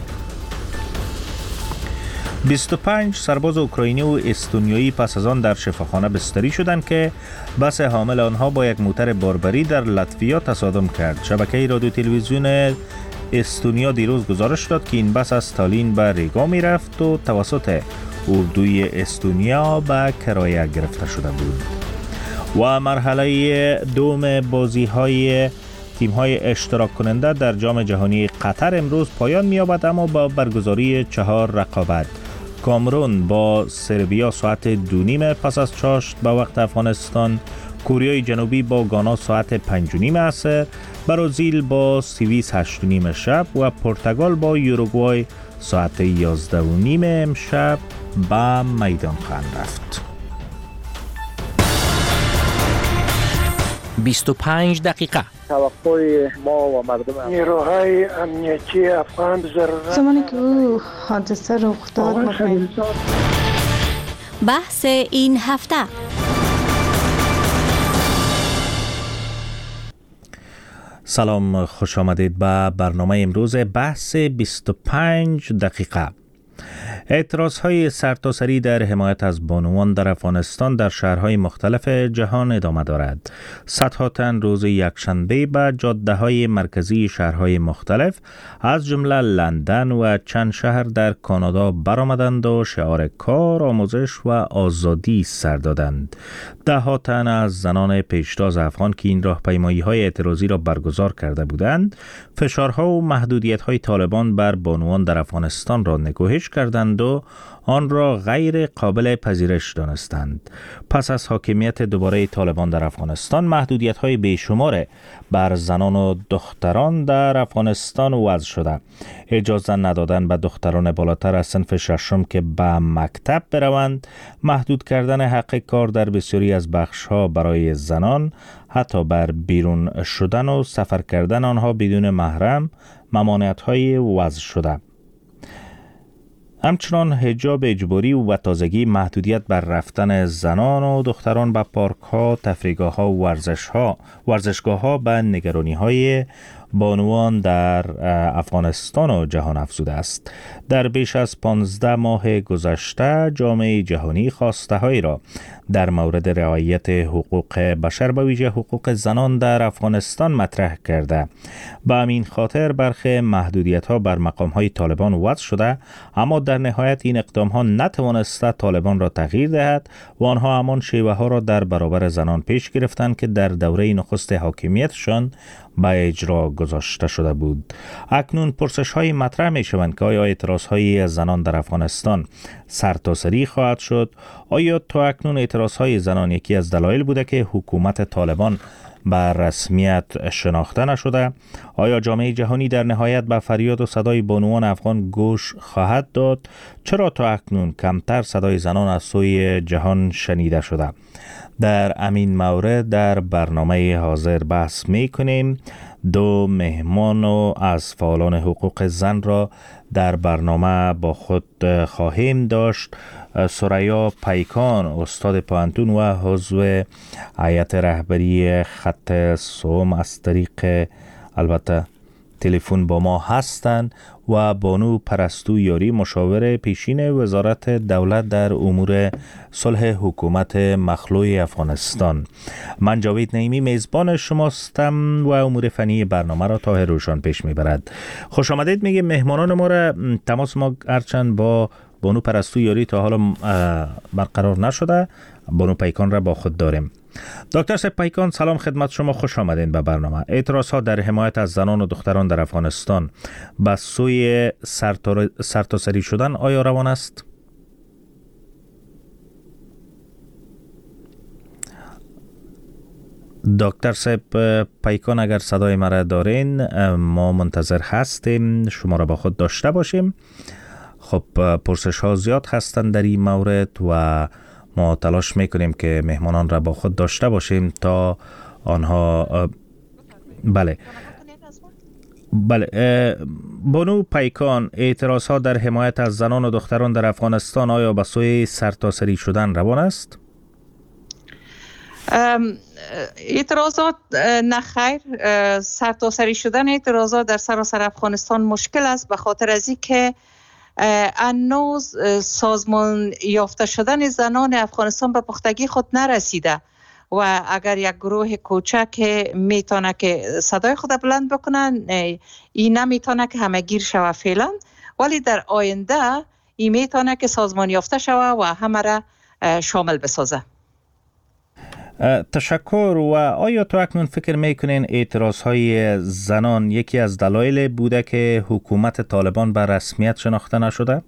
25 سرباز اوکراینی و استونیایی پس از آن در شفاخانه بستری شدند که بس حامل آنها با یک موتر باربری در لاتویا تصادم کرد. شبکه رادیو تلویزیون استونیا دیروز گزارش داد که این بس از تالین به ریگا می رفت و توسط اردوی استونیا به کرایه گرفته شده بود. و مرحله دوم بازی های تیم های اشتراک کننده در جام جهانی قطر امروز پایان می یابد، اما با برگزاری 4 رقابت. کامرون با سربیا ساعت 2:30 پس از چاشت به وقت افغانستان، کره جنوبی با گانا ساعت 5:30 عصر، برزیل با سوئیس 8:30 شب و پرتغال با یوروگوای ساعت 11:30 امشب به میدان خواهند رفت. 25 دقیقه. توقع ما و مردم نیروهای امنیتی افغان ضرورت زمانی که او حادثه رخ داد بحث این هفته. سلام، خوش آمدید به برنامه امروز بحث 25 دقیقه. اعتراضهای سرتاسری در حمایت از بانوان در افغانستان در شهرهای مختلف جهان ادامه دارد. صدها تن روز یکشنبه به جاده‌های مرکزی شهرهای مختلف از جمله لندن و چند شهر در کانادا برآمدند و شعار کار، آموزش و آزادی سر دادند. ده‌ها تن از زنان پیشتاز افغان که این راهپیمایی‌های اعتراضی را برگزار کرده بودند، فشارها و محدودیت‌های طالبان بر بانوان در افغانستان را نکوهش کردند کردند و آن را غیر قابل پذیرش دانستند. پس از حاکمیت دوباره طالبان در افغانستان، محدودیت‌های بیشمار بر زنان و دختران در افغانستان وضع شده. اجازه ندادن به دختران بالاتر از صنف ششم که به مکتب بروند، محدود کردن حق کار در بسیاری از بخش‌ها برای زنان، حتی بر بیرون شدن و سفر کردن آنها بدون محرم، ممانعت‌های وضع شده. همچنان حجاب اجباری و تازگی محدودیت بر رفتن زنان و دختران به پارک‌ها، تفریحگاه‌ها و ورزشگاه‌ها به نگرانی‌های بانوان در افغانستان و جهان افزوده است. در بیش از 15 ماه گذشته جامعه جهانی خواسته‌هایی را در مورد رعایت حقوق بشر به ویژه حقوق زنان در افغانستان مطرح کرده. به همین خاطر برخی محدودیت‌ها بر مقام‌های طالبان وضع شده، اما در نهایت این اقدام‌ها نتوانسته طالبان را تغییر دهد و آنها همان شیوه‌ها را در برابر زنان پیش گرفتند که در دوره نخست حاکمیتشان به اجرا گذاشته شده بود. اکنون پرسش‌های مطرح می‌شوند که آیا اعتراض‌های زنان در افغانستان سرتاسری خواهد شد؟ آیا تا اکنون اعتراض‌های زنان یکی از دلایل بوده که حکومت طالبان به رسمیت شناخته نشده؟ آیا جامعه جهانی در نهایت به فریاد و صدای بانوان افغان گوش خواهد داد؟ چرا تا اکنون کمتر صدای زنان از سوی جهان شنیده شده؟ در امین مورد در برنامه حاضر بحث می کنیم. دو مهمان و از فعالان حقوق زن را در برنامه با خود خواهیم داشت. ثریا پیکان، استاد پوهنتون و عضو هیئت رهبری خط سوم از طریق البته تلفن با ما هستند و بانو پرستو یاری، مشاور پیشین وزارت دولت در امور صلح حکومت مخلوع افغانستان. من جاوید نعیمی میزبان شماستم و امور فنی برنامه را طاهر روشان پیش میبرد. خوش آمدید میگه مهمانان ما را. تماس ما هرچند با بانو پرستو یاری تا حالا برقرار نشده، بانو پیکان را با خود داریم. دکتر صاحب پیکان، سلام خدمت شما، خوش آمدین به برنامه. اعتراضات در حمایت از زنان و دختران در افغانستان به سوی سرتاسری شدن آیا روان است؟ دکتر صاحب پیکان، اگر صدای مرا دارین ما منتظر هستیم شما را با خود داشته باشیم. خب پرسش ها زیاد هستند در این مورد و ما تلاش میکنیم که مهمانان را با خود داشته باشیم تا آنها بله بانو پیکان، اعتراض ها در حمایت از زنان و دختران در افغانستان آیا به سوی سرتاسری شدن روان است؟ اعتراضات نخیر، سرتاسری شدن اعتراضات در سراسر افغانستان مشکل است، به خاطر از اینکه هنوز سازمان یافته شدن زنان افغانستان به پختگی خود نرسیده و اگر یک گروه کوچک میتونه که صدای خود بلند بکنن، این نمیتونه که همه گیر شوه فعلا، ولی در آینده این میتونه که سازمان یافته شوه و همه را شامل بسازه. تشکر. و آیا تو اکنون فکر میکنین اعتراض های زنان یکی از دلایل بوده که حکومت طالبان به رسمیت شناخته نشده؟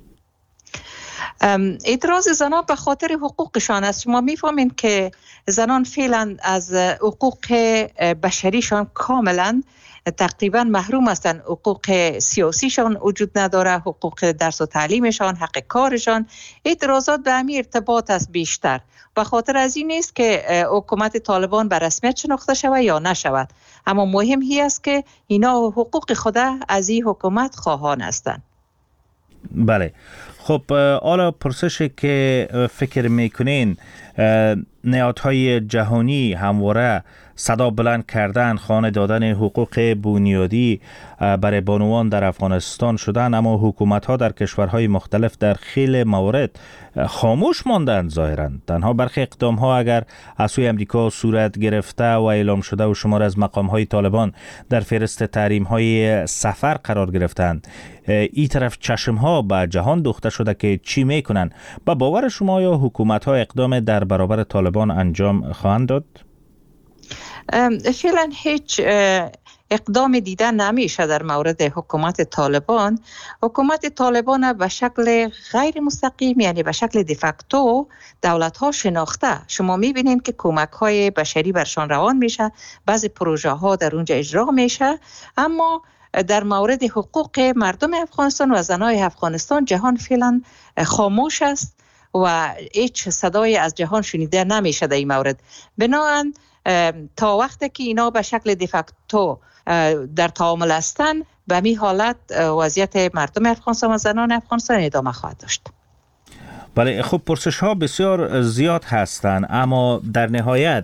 اعتراض زنان به خاطر حقوقشان است. شما میفهمین که زنان فعلا از حقوق بشریشان کاملا تقریبا محروم هستند. حقوق سیاسیشان وجود نداره، حقوق درس و تعلیمشان، حق کارشان. اعتراضات به همین ارتباط است بیشتر. به خاطر از این نیست که حکومت طالبان به رسمیت شناخته شود یا نشود، اما مهم هی است که اینا حقوق خود از این حکومت خواهان هستند. بله. خب حالا پرسشی که فکر میکنین نهادهای جهانی همواره صدا بلند کردن، خانه دادن حقوق بنیادی برای بانوان در افغانستان شدن، اما حکومت‌ها در کشورهای مختلف در خیلی موارد خاموش ماندند. ظاهراً تنها برخی اقدام‌ها اگر از سوی امریکا صورت گرفته و اعلام شده و شمار از مقام‌های طالبان در فهرست تحریم‌های سفر قرار گرفتند، این طرف چشم‌ها به جهان دوخته شده که چی میکنن. با باور شما یا حکومت‌ها اقدام در برابر طالبان انجام خواهند داد؟ فعلا هیچ اقدام دیده نمیشه در مورد حکومت طالبان. حکومت طالبان به شکل غیر مستقیم، یعنی به شکل دیفکتو دولت ها شناخته. شما میبینید که کمک های بشری برشان روان میشه، بعضی پروژه ها در اونجا اجرا میشه، اما در مورد حقوق مردم افغانستان و زنای افغانستان جهان فعلا خاموش است و هیچ صدای از جهان شنیده نمیشه در این مورد. بنابراین تا وقتی که اینا به شکل دیفکتو در تعامل هستند، به می حالت وضعیت مردم افغانستان و زنان افغانستان ادامه خواهد داشت. بله، خب پرسش ها بسیار زیاد هستند، اما در نهایت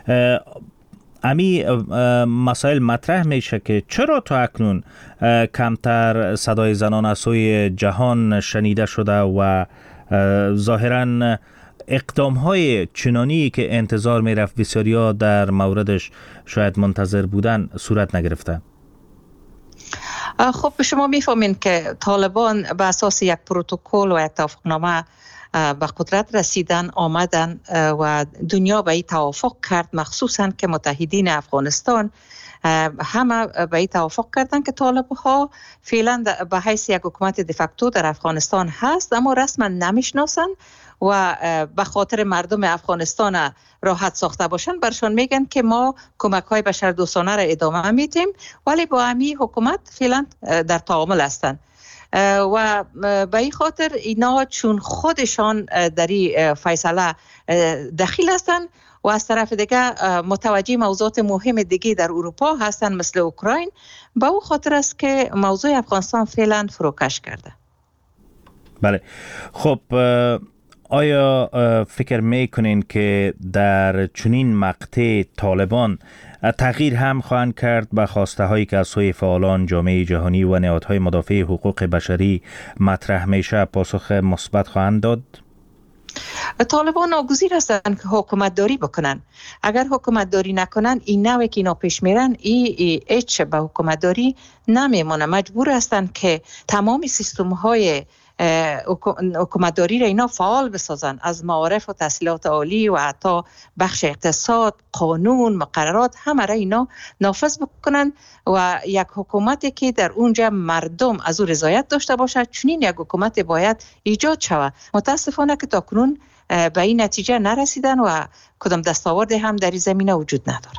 امی مسائل مطرح میشه که چرا تا اکنون کمتر صدای زنان از سوی جهان شنیده شده و ظاهراً اقدام های چنانی که انتظار می رفت بسیاریا در موردش شاید منتظر بودن صورت نگرفته. خب شما میفهمین که طالبان به اساس یک پروتکل و یک توافقنامه به قدرت رسیدن، آمدن و دنیا به این توافق کرد، مخصوصا که متحدین افغانستان همه به این توافق کردن که طالب ها فعلا به حیث یک حکومت دیفکتو در افغانستان هست، اما رسما نمیشناسن و به خاطر مردم افغانستان راحت ساخته باشن برشان میگن که ما کمک های بشردوستانه را ادامه میدیم، ولی با همین حکومت فعلا در تعامل هستن و به این خاطر اینا چون خودشان در این فیصله دخیل هستن و از طرف دیگه متوجه موضوعات مهم دیگه در اروپا هستن مثل اوکراین، به او خاطر است که موضوع افغانستان فعلا فروکش کرده. بله، خب آیا فکر میکنین که در چنین مقطع طالبان تغییر هم خواهند کرد به خواسته هایی که از سوی فعالان جامعه جهانی و نهادهای مدافع حقوق بشری مطرح میشه پاسخ مثبت خواهند داد؟ طالبان ناگزیر هستند که حکومت داری بکنن. اگر حکومت داری نکنن، این نوعی که اینا پیش میرن هیچ به حکومت داری نمیمونه. مجبور هستند که تمام سیستم های حکومتداری را اینا فعال بسازن، از معارف و تحصیلات عالی و حتی بخش اقتصاد، قانون، مقررات، همه را اینا نافذ بکنن و یک حکومتی که در اونجا مردم از او رضایت داشته باشد، چنین یک حکومت باید ایجاد شود. متاسفانه که تاکنون به این نتیجه نرسیدن و کدام دستاورد هم در این زمینه وجود نداره.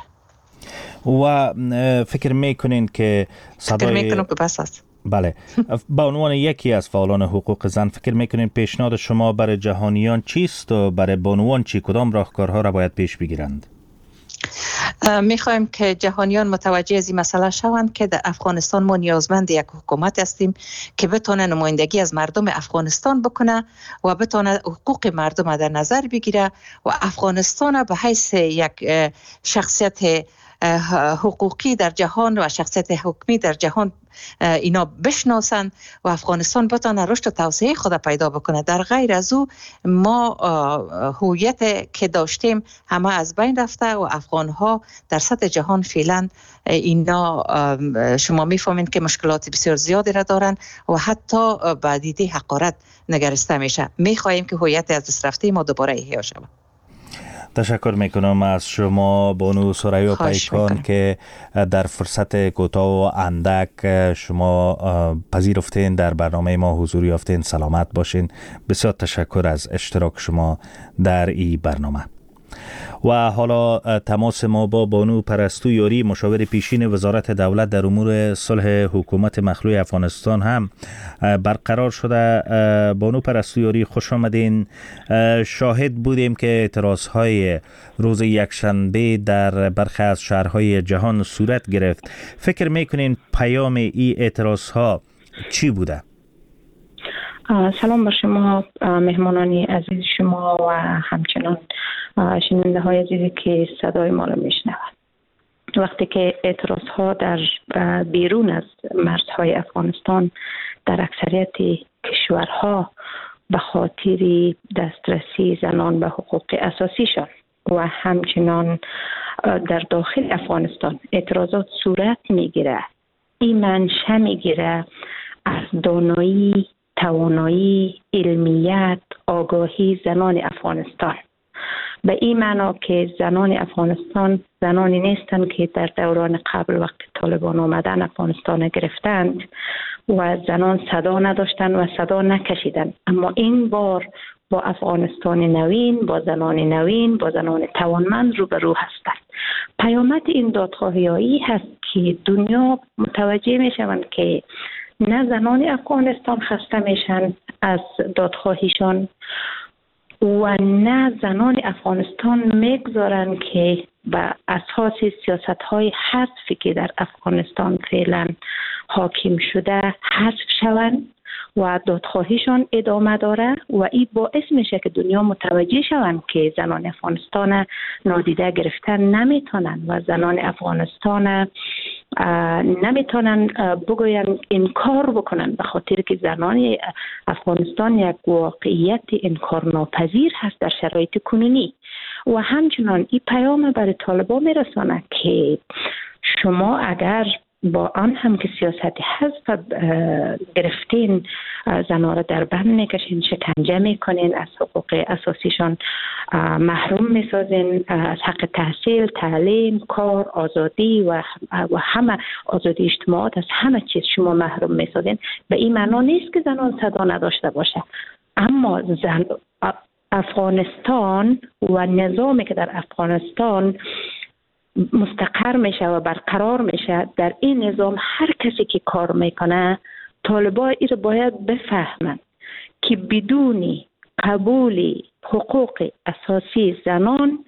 و فکر میکنین که فکر میکنم که بس است. بله، به عنوان یکی از فعالان حقوق زن فکر میکنین پیشنهاد شما برای جهانیان چیست و برای بانوان چی؟ کدام راهکارها را باید پیش بگیرند؟ میخوایم که جهانیان متوجه از این مسئله شوند که در افغانستان ما نیازمند یک حکومت هستیم که بتونه نمایندگی از مردم افغانستان بکنه و بتونه حقوق مردم در نظر بگیره و افغانستان به حیث یک شخصیت حقوقی در جهان و شخصیت حکمی در جهان اینا بشناسن و افغانستان بتونه رشد و توسعه خود پیدا بکنه. در غیر از او ما هویت که داشتیم همه از بین رفته و افغانها در سطح جهان فعلا اینا شما میفهمین که مشکلات بسیار زیادی را دارن و حتی به دیده حقارت نگرسته میشه. میخواهیم که هویت از دست رفته ما دوباره احیا شود. تشکر میکنم از شما بانو ثریا پیکان که در فرصت کوتاه و اندک شما پذیرفتین در برنامه ما حضور یافتین. سلامت باشین. بسیار تشکر از اشتراک شما در این برنامه. و حالا تماس ما با بانو پرستو یاری مشاور پیشین وزارت دولت در امور صلح حکومت مخلوع افغانستان هم برقرار شده. بانو پرستو یاری خوش آمدین. شاهد بودیم که اعتراضهای روز یکشنبه در برخی از شهرهای جهان صورت گرفت. فکر میکنین پیام این اعتراضها چی بوده؟ سلام بر شما مهمانانی عزیز شما و همچنان شنونده های عزیزی که صدای ما را میشنوند. وقتی که اعتراض ها در بیرون از مرزهای افغانستان در اکثریت کشورها به خاطر دسترسی زنان به حقوق اساسیشان و همچنان در داخل افغانستان اعتراضات صورت میگیره، این منشأ میگیره از دانایی، توانایی، علمیت، آگاهی زنان افغانستان. به این معنا که زنان افغانستان زنانی نیستند که در دوران قبل وقت طالبان آمدن افغانستان گرفتند و زنان صدا نداشتند و صدا نکشیدند، اما این بار با افغانستان نوین، با زنان نوین، با زنان توانمند روبرو هستند. پیامد این دادخواهی هست که دنیا متوجه می شوند که نه زنان افغانستان خسته میشن از دادخواهیشان و نه زنان افغانستان میگذارن که به اساس سیاست‌های حذفی که در افغانستان فعلا حاکم شده حذف شوند و دادخواهیشان ادامه داره و این باعث میشه که دنیا متوجه شوند که زنان افغانستان نادیده گرفتن نمیتونن و زنان افغانستان نمیتونن بگوین انکار بکنن، به خاطر که زنان افغانستان یک واقعیت انکار ناپذیر هست در شرایط کنونی. و همچنان این پیام برای طالبان میرسانه که شما اگر با آن هم که سیاست حذف گرفتین زنها را در بند میکشین، شکنجه میکنین، از حقوق اساسیشان محروم میسازین، از حق تحصیل، تعلیم، کار، آزادی و همه آزادی اجتماعات، از همه چیز شما محروم میسازین. به این معنا نیست که زنان صدا نداشته باشه، اما افغانستان و نظامی که در افغانستان مستقر میشه و برقرار میشه، در این نظام هر کسی که کار میکنه طالبان این رو باید بفهمن که بدون قبول حقوق اساسی زنان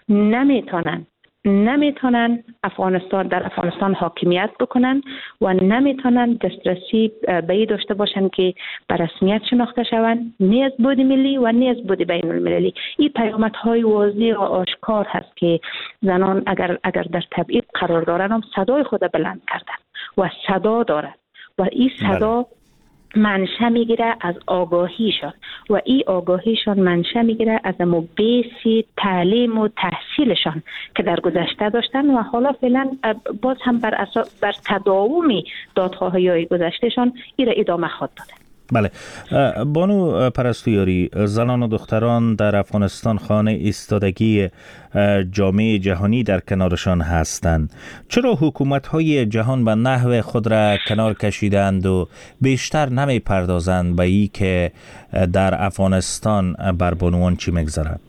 نمیتونن در افغانستان حاکمیت بکنن و نمیتونن دسترسی به این داشته باشن که به رسمیت شناخته شوند، نه از بود ملی و نه از بود بین المللی. این پیامدهای واضح و آشکار هست که زنان اگر در تبعید قرار دارن هم صدای خود بلند کردن و صدا دارن و این صدا منشأ میگیره از آگاهیشان و این آگاهیشان منشأ میگیره از بیس تعلیم و تحصیلشان که در گذشته داشتن و حالا فعلا باز هم بر تداوم دادخواهی‌های گذشتهشان این را ادامه خواهد دادن. بله، بانو پرستویاری، زنان و دختران در افغانستان خانه ایستادگی جامعه جهانی در کنارشان هستند. چرا حکومت‌های جهان به نحو خود را کنار کشیدند و بیشتر نمی پردازند به این که در افغانستان بر بانوان چی می‌گذرد؟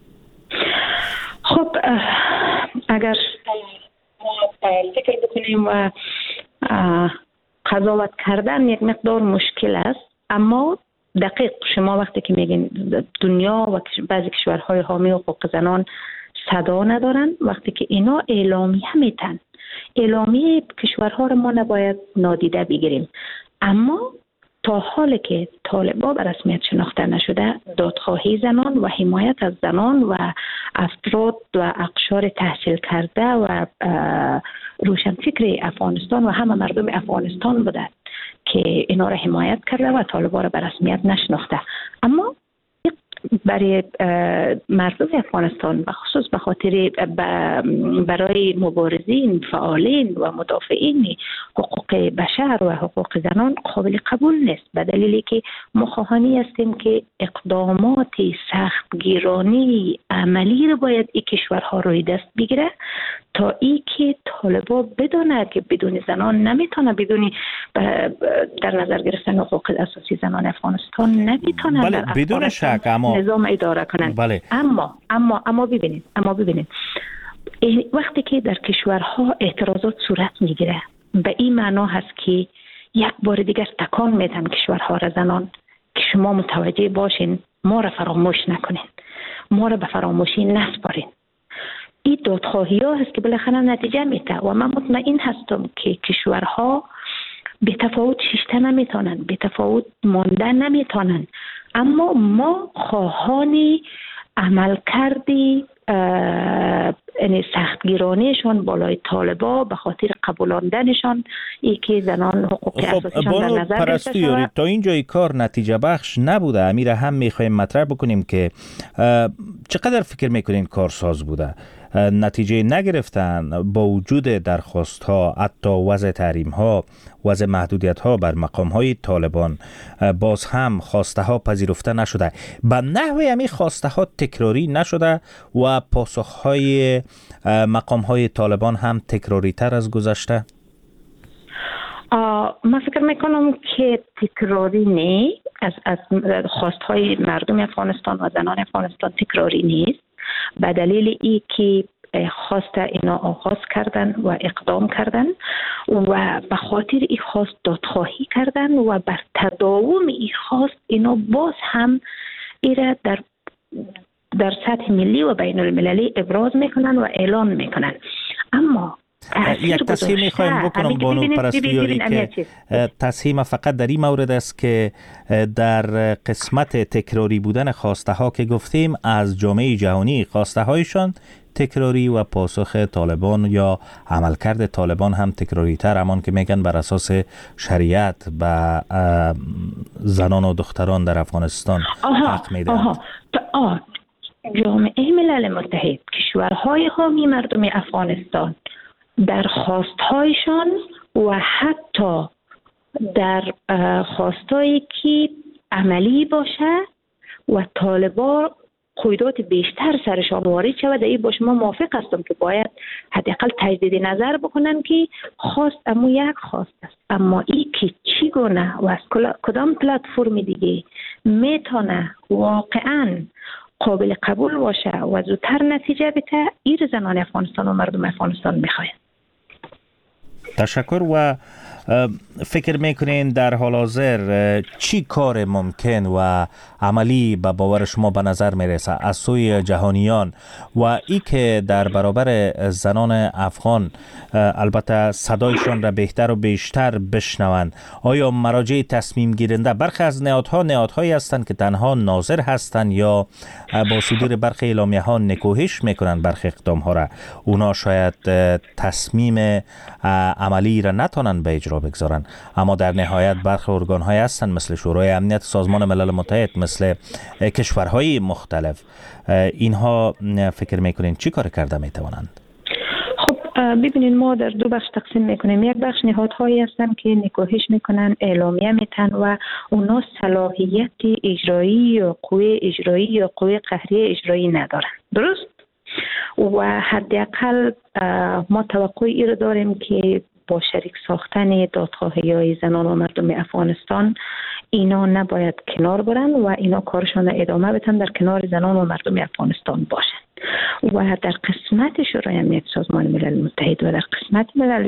خب اگر ما فکر بکنیم و قضاوت کردن یک مقدار مشکل است، اما دقیق شما وقتی که میگین دنیا و بعضی کشورهای حامی حقوق زنان صدا ندارن، وقتی که اینا اعلامیه میتن، اعلامیه کشورها رو ما نباید نادیده بگیریم، اما تا حالی که طالبان به رسمیت شناخته نشده، دادخواهی زنان و حمایت از زنان و افراد و اقشار تحصیل کرده و روشنفکر افغانستان و همه مردم افغانستان بوده که اینا را حمایت کرده و طالبان را به رسمیت نشناخته. اما برای مردم افغانستان و خصوص به خاطر برای مبارزین، فعالین و مدافعین حقوق بشر و حقوق زنان قابل قبول نیست، به دلیلی که ما خواهانی هستیم که اقدامات سختگیرانه عملی رو باید این کشورها روی دست بگیره تا ای که طالبان بدونه که بدون زنان نمیتونه، بدون در نظر گرفتن حقوق اساسی زنان افغانستان نمیتونه بله، بدون شک، اما نظام اداره کنن. بله. اما ببینید وقتی که در کشورها اعتراضات صورت میگیره، به این معنا هست که یک بار دیگر تکان میدن کشورها را زنان که شما متوجه باشین، ما را فراموش نکنین، ما را به فراموشی نسپارین. این دادخواهی ها هست که بالاخره نتیجه میده و من مطمئن هستم که کشورها به تفاوت شیشته نمیتونن، به تفاوت ماندن نمیتونن، اما ما خواهانی عمل کردی یعنی سختگیرانهشان بالای طالبا به خاطر قبولاندنشان ای که زنان حقوق اساسیشان در نظر گرفته شود. تا اینجای کار نتیجه بخش نبوده. امیر هم میخوایم مطرح بکنیم که چقدر فکر میکنین کارساز بوده؟ نتیجه نگرفتن با وجود درخواست ها، حتی وضع تحریم ها، وضع محدودیت ها بر مقام های طالبان، باز هم خواسته ها پذیرفته نشده. به نحوی همی خواسته ها تکراری نشده و پاسخ های مقام های طالبان هم تکراری تر از گذشته؟ من فکر میکنم که تکراری نیست. از خواستهای مردم افغانستان و زنان افغانستان تکراری نیست، به دلیل ای که خواست اینا آغاز کردن و اقدام کردن و به خاطر این خواست دادخواهی کردن و بر تداوم این خواست اینا باز هم ایره در سطح ملی و بین المللی ابراز میکنن و اعلان میکنن. اما یک تصحیح میخوایم بکنم بانو پرستویاری که تصحیح فقط در این مورد است که در قسمت تکراری بودن خواسته ها که گفتیم از جامعه جهانی خواسته هایشان تکراری و پاسخ طالبان یا عملکرد طالبان هم تکراری تر، همان که میگن بر اساس شریعت به زنان و دختران در افغانستان حق میدهند. جامعه ملل متحد، کشورهای حامی مردم افغانستان در خواستهایشان و حتی در خواستهایی که عملی باشه و طالبان قیودات بیشتر سرشان وارد شود، این با شما موافق هستم که باید حداقل تجدید نظر بکنن که خواست اما یک خواست است، اما این که چگونه و از کدام پلتفرم دیگه میتونه واقعا قابل قبول باشه و زودتر نتیجه بده، این زنان افغانستان و مردم افغانستان میخواین. تشکر. و فکر میکنین در حال حاضر چی کار ممکن و عملی به باور شما به نظر میرسه از سوی جهانیان و ای که در برابر زنان افغان البته صدایشان را بهتر و بیشتر بشنوند؟ آیا مراجع تصمیم گیرنده، برخی از نهادهایی هستند که تنها ناظر هستند یا با صدور برخی اعلامیه ها نکوهش میکنند برخی اقدام ها را، اونا شاید تصمیم عملی را نتونن به اجرا بگذارن، اما در نهایت برخی ارگان های هستن مثل شورای امنیت سازمان ملل متحد، مثل کشورهای مختلف. اینها فکر میکنین چی کار کرده میتوانند؟ خب ببینید، ما در دو بخش تقسیم میکنیم. یک بخش نهادهایی هستن که نکوهش میکنن، اعلامیه میتن و اونا صلاحیت اجرایی یا قوه اجرایی یا قوه قهریه اجرایی ندارن، درست؟ و حداقل ما توقع ای رو داریم که با شریک ساختن دادخواهی‌های زنان و مردم افغانستان اینا نباید کنار برن و اینا کارشان ادامه بدن، در کنار زنان و مردم افغانستان باشن. و در قسمت شورای امنیت سازمان ملل متحد و در قسمت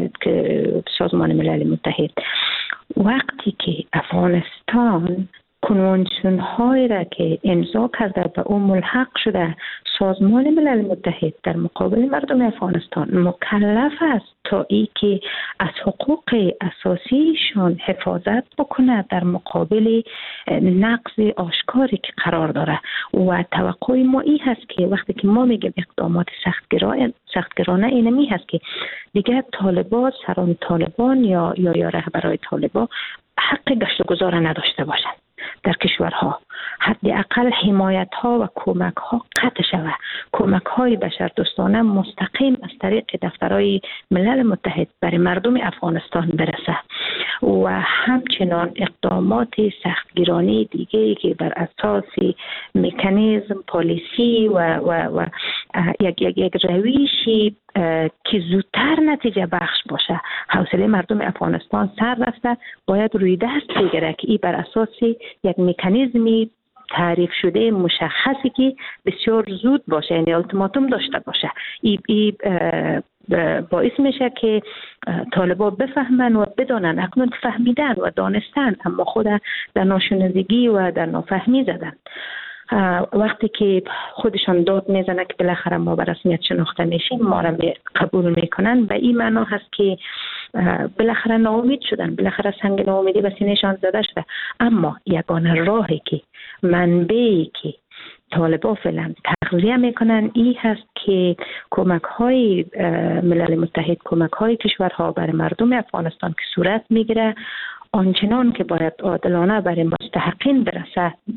سازمان ملل متحد، وقتی که افغانستان کنوانسیون هایی را که امضا کرده به اون ملحق شده، سازمان ملل متحد در مقابل مردم افغانستان مکلف است تا ای که از حقوق اساسیشان حفاظت بکنه در مقابل نقض آشکاری که قرار داره. و توقع ما این هست که وقتی که ما میگیم اقدامات سختگیرانه، اینمی هست که دیگه طالبان، سران طالبان یا رهبرای طالبان حق گشت و گذار نداشته باشند در کشورها. حداقل حمایت ها و کمک ها قطع شود، کمک های بشردوستانه مستقیم از طریق دفترهای ملل متحد برای مردم افغانستان برسه و همچنان اقدامات سختگیرانه دیگه که بر اساس مکانیزم پالیسی و یک رویشی که زودتر نتیجه بخش باشه. حوصله مردم افغانستان سر رفته، باید روی دست بگیره که این بر اساس یک مکانیزمی تعریف شده مشخصی که بسیار زود باشه، یعنی التیماتوم داشته باشه. این باعث میشه که طالبان بفهمن و بدانن، اکنون فهمیدن و دانستن اما خود در ناشنودگی و در نافهمی زدن. وقتی که خودشان داد میزنه که بالاخره ما به رسمیت شناخته میشیم، ما را قبول میکنن، به این معنا هست که بالاخره ناامید شدن، بالاخره سنگ ناامیدی به سینه‌شان زده شده. اما یگانه راهی که منبعی که طالبان فعلا تغذیه میکنن این هست که کمک های ملل متحد، کمک های کشورها برای مردم افغانستان که صورت میگیره، آنچنان که باید عادلانه برای مستحقین برسه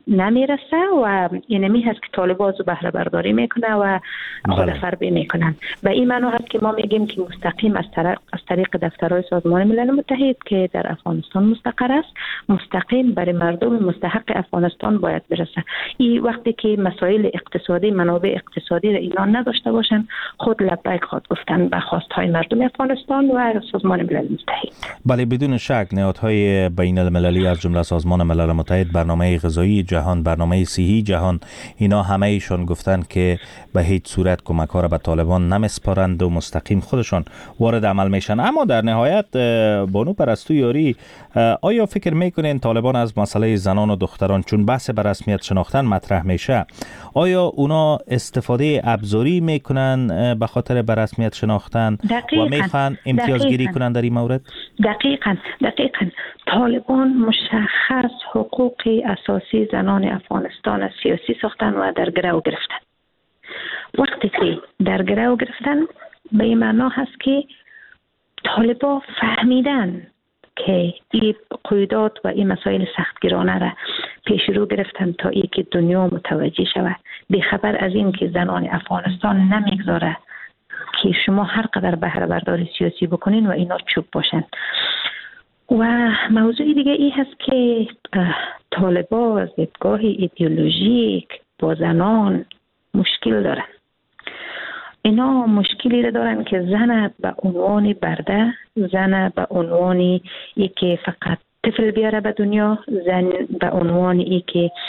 نمیرسه و اینمی هست که طالبان از بهره برداری میکنه و خودفربی میکنن. به این معنی هست که ما میگیم که مستقیم از طریق دفترهای سازمان ملل متحد که در افغانستان مستقر است، مستقیم برای مردم مستحق افغانستان باید برسه. این وقتی که مسائل اقتصادی، منابع اقتصادی را اینا نداشته باشن، خود لبیک خود گفتن به خواستهای مردم افغانستان و سازمان ملل متحد. بله، بدون شک نهادهای بین المللی از جمله سازمان ملل متحد، برنامه غذایی جهان، برنامه صحی جهان، اینا همه ایشان گفتن که به هیچ صورت کمک‌ها را به طالبان نمیسپارند و مستقیم خودشان وارد عمل میشن. اما در نهایت بانو پرستو یاری، آیا فکر میکنین طالبان از مسئله زنان و دختران، چون بحث به رسمیت شناختن مطرح میشه، آیا اونا استفاده ابزاری میکنن به خاطر به رسمیت شناختن و میخوان امتیازگیری کنن در این مورد؟ دقیقاً طالبان مشخص حقوق اساسی زنان افغانستان سیاسی ساختن و در گرو گرفتن. وقتی که در گرو گرفتن به این معنا هست که طالبان فهمیدن که این قیودات و این مسائل سختگیرانه را پیش رو گرفتن تا ای که دنیا متوجه شود، بیخبر از این که زنان افغانستان نمیگذاره که شما هر قدر بهره برداری سیاسی بکنین و اینا چوب باشن. و موضوع دیگه ای هست که طالبان از دیدگاه ایدئولوژیک با زنان مشکل دارن. اینا مشکلی را دارن که زن به عنوان برده، زن به عنوان ای که فقط طفل بیاره به دنیا، زن به عنوان ای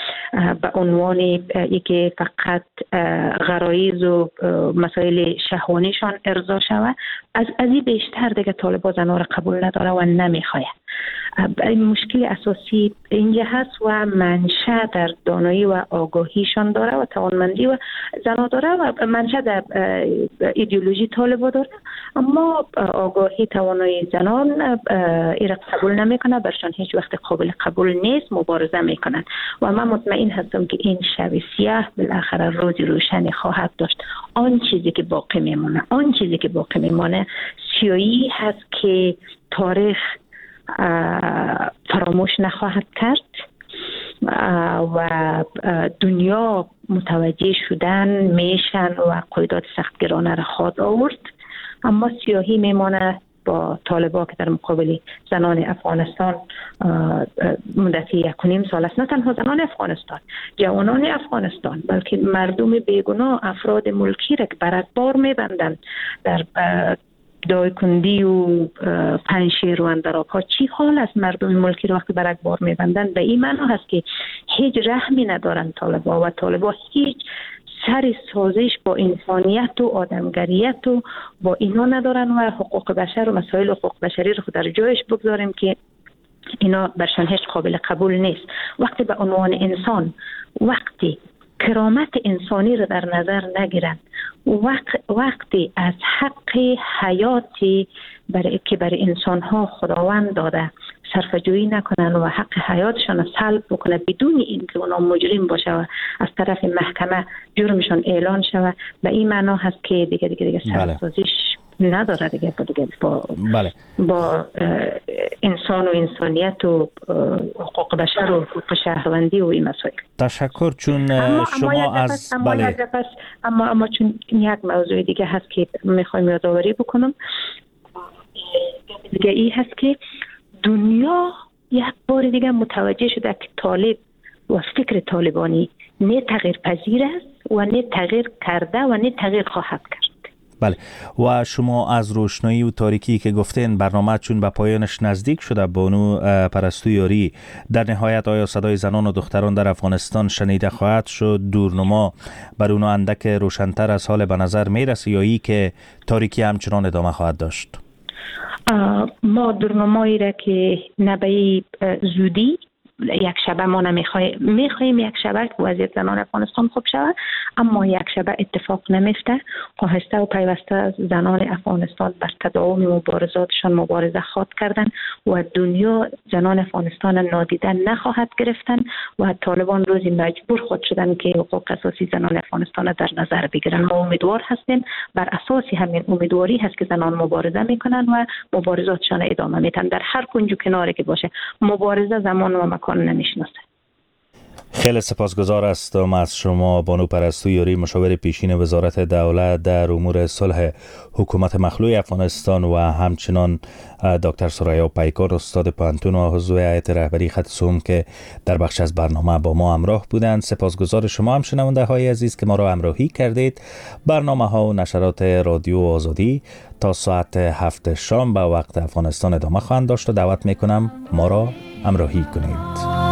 که فقط غرایز و مسائل شهوانیشان ارضا شود، از این بیشتر دیگه طالبان زنها را قبول نداره و نمیخواه. مشکل اساسی اینجا هست و منشأ در دانایی و آگاهیشان داره و توانمندی و زنها داره و منشأ در ایدئولوژی طالبان داره، اما آگاهی توانایی زنان ایرا قبول نمیکنه، برشان هیچ وقت قابل قبول نیست، مبارزه میکنن و من مطمئن هستم که این شب سیاه بالاخره روزی روشنی خواهد داشت. آن چیزی که باقی میمونه سیاهی هست که تاریخ فراموش نخواهد کرد و دنیا متوجه شدن میشن و قیودات سختگیرانه را خواهد آورد، اما سیاهی میمانه با طالبان که در مقابل زنان افغانستان مدتی 1.5 سال است. نه تنها زنان افغانستان، جوانان افغانستان، بلکه مردم بیگناه، افراد ملکی را که برگبار میبندن در دایکندی و پنشیر و اندراب‌ها. چی حال است مردم ملکی رو وقتی برگبار میبندن؟ به این معنی هست که هیچ رحمی ندارن طالبان و طالبان هیچ سر سازش با انسانیت و آدمگریت و با اینا ندارن و حقوق بشر و مسائل حقوق بشری رو در جایش بگذاریم که اینا برشان هیچ قابل قبول نیست. وقتی به عنوان انسان، وقتی کرامت انسانی رو در نظر نگیرن، وقتی از حق حیاتی که برای انسان‌ها خداوند داده صرفه‌جویی نکنن و حق حیاتشان رو سلب بکنه بدون اینکه اونا مجرم باشه و از طرف محکمه جرمشان اعلان شوه، به این معنا هست که دیگه سرسازیش نداره دیگه با انسان و انسانیت و حقوق بشر و حقوق شهروندی و این مسائل. تشکر. چون اما چون یک موضوع دیگه هست که میخوایم یادآوری بکنم، دیگه ای هست که دنیا یک بار دیگه متوجه شده که طالب و فکر طالبانی نه تغییر پذیر است و نه تغییر کرده و نه تغییر خواهد کرد. بله، و شما از روشنایی و تاریکی که گفتین برنامه چون به پایانش نزدیک شده بانو پرستو یاری، در نهایت آیا صدای زنان و دختران در افغانستان شنیده خواهد شد؟ دورنما بر اونا اندک روشن‌تر از حال به نظر میرسه یا ای که تاریکی همچنان ادامه خواهد داشت؟ ما دورنمایی را که نبی زودی یک شبه ما میخواهیم یک شبه که وضعیت زنان افغانستان خوب شود، اما یک شبه اتفاق نمیفته. آهسته و پیوسته زنان افغانستان بر تداوم مبارزاتشان مبارزه خواهد کردن و دنیا زنان افغانستان نادیده نخواهد گرفتن و طالبان روزی مجبور خود شدن که حقوق اساسی زنان افغانستان در نظر بگیرن. ما امیدوار هستیم، بر اساس همین امیدواری هست که زنان مبارزه میکنن و مبارزاتشان ادامه میدن در هر کنج و کناری که باشه. مبارزه زمان و مکان نمیشناسه. خیلی سپاسگزار هستم از شما بانو پرستو یاری، مشاور پیشین وزارت دولت در امور صلح حکومت مخلوع افغانستان و همچنان دکتر سریا پیکار استاد پانتون و عضو هیئت رهبری خط سوم که در بخش از برنامه با ما همراه بودند. سپاسگزار شما هم شنونده های عزیز که ما را همراهی کردید. برنامه ها و نشرات رادیو آزادی تا ساعت 7 شام به وقت افغانستان ادامه خواهند داشت و دعوت میکنم ما را همراهی کنید.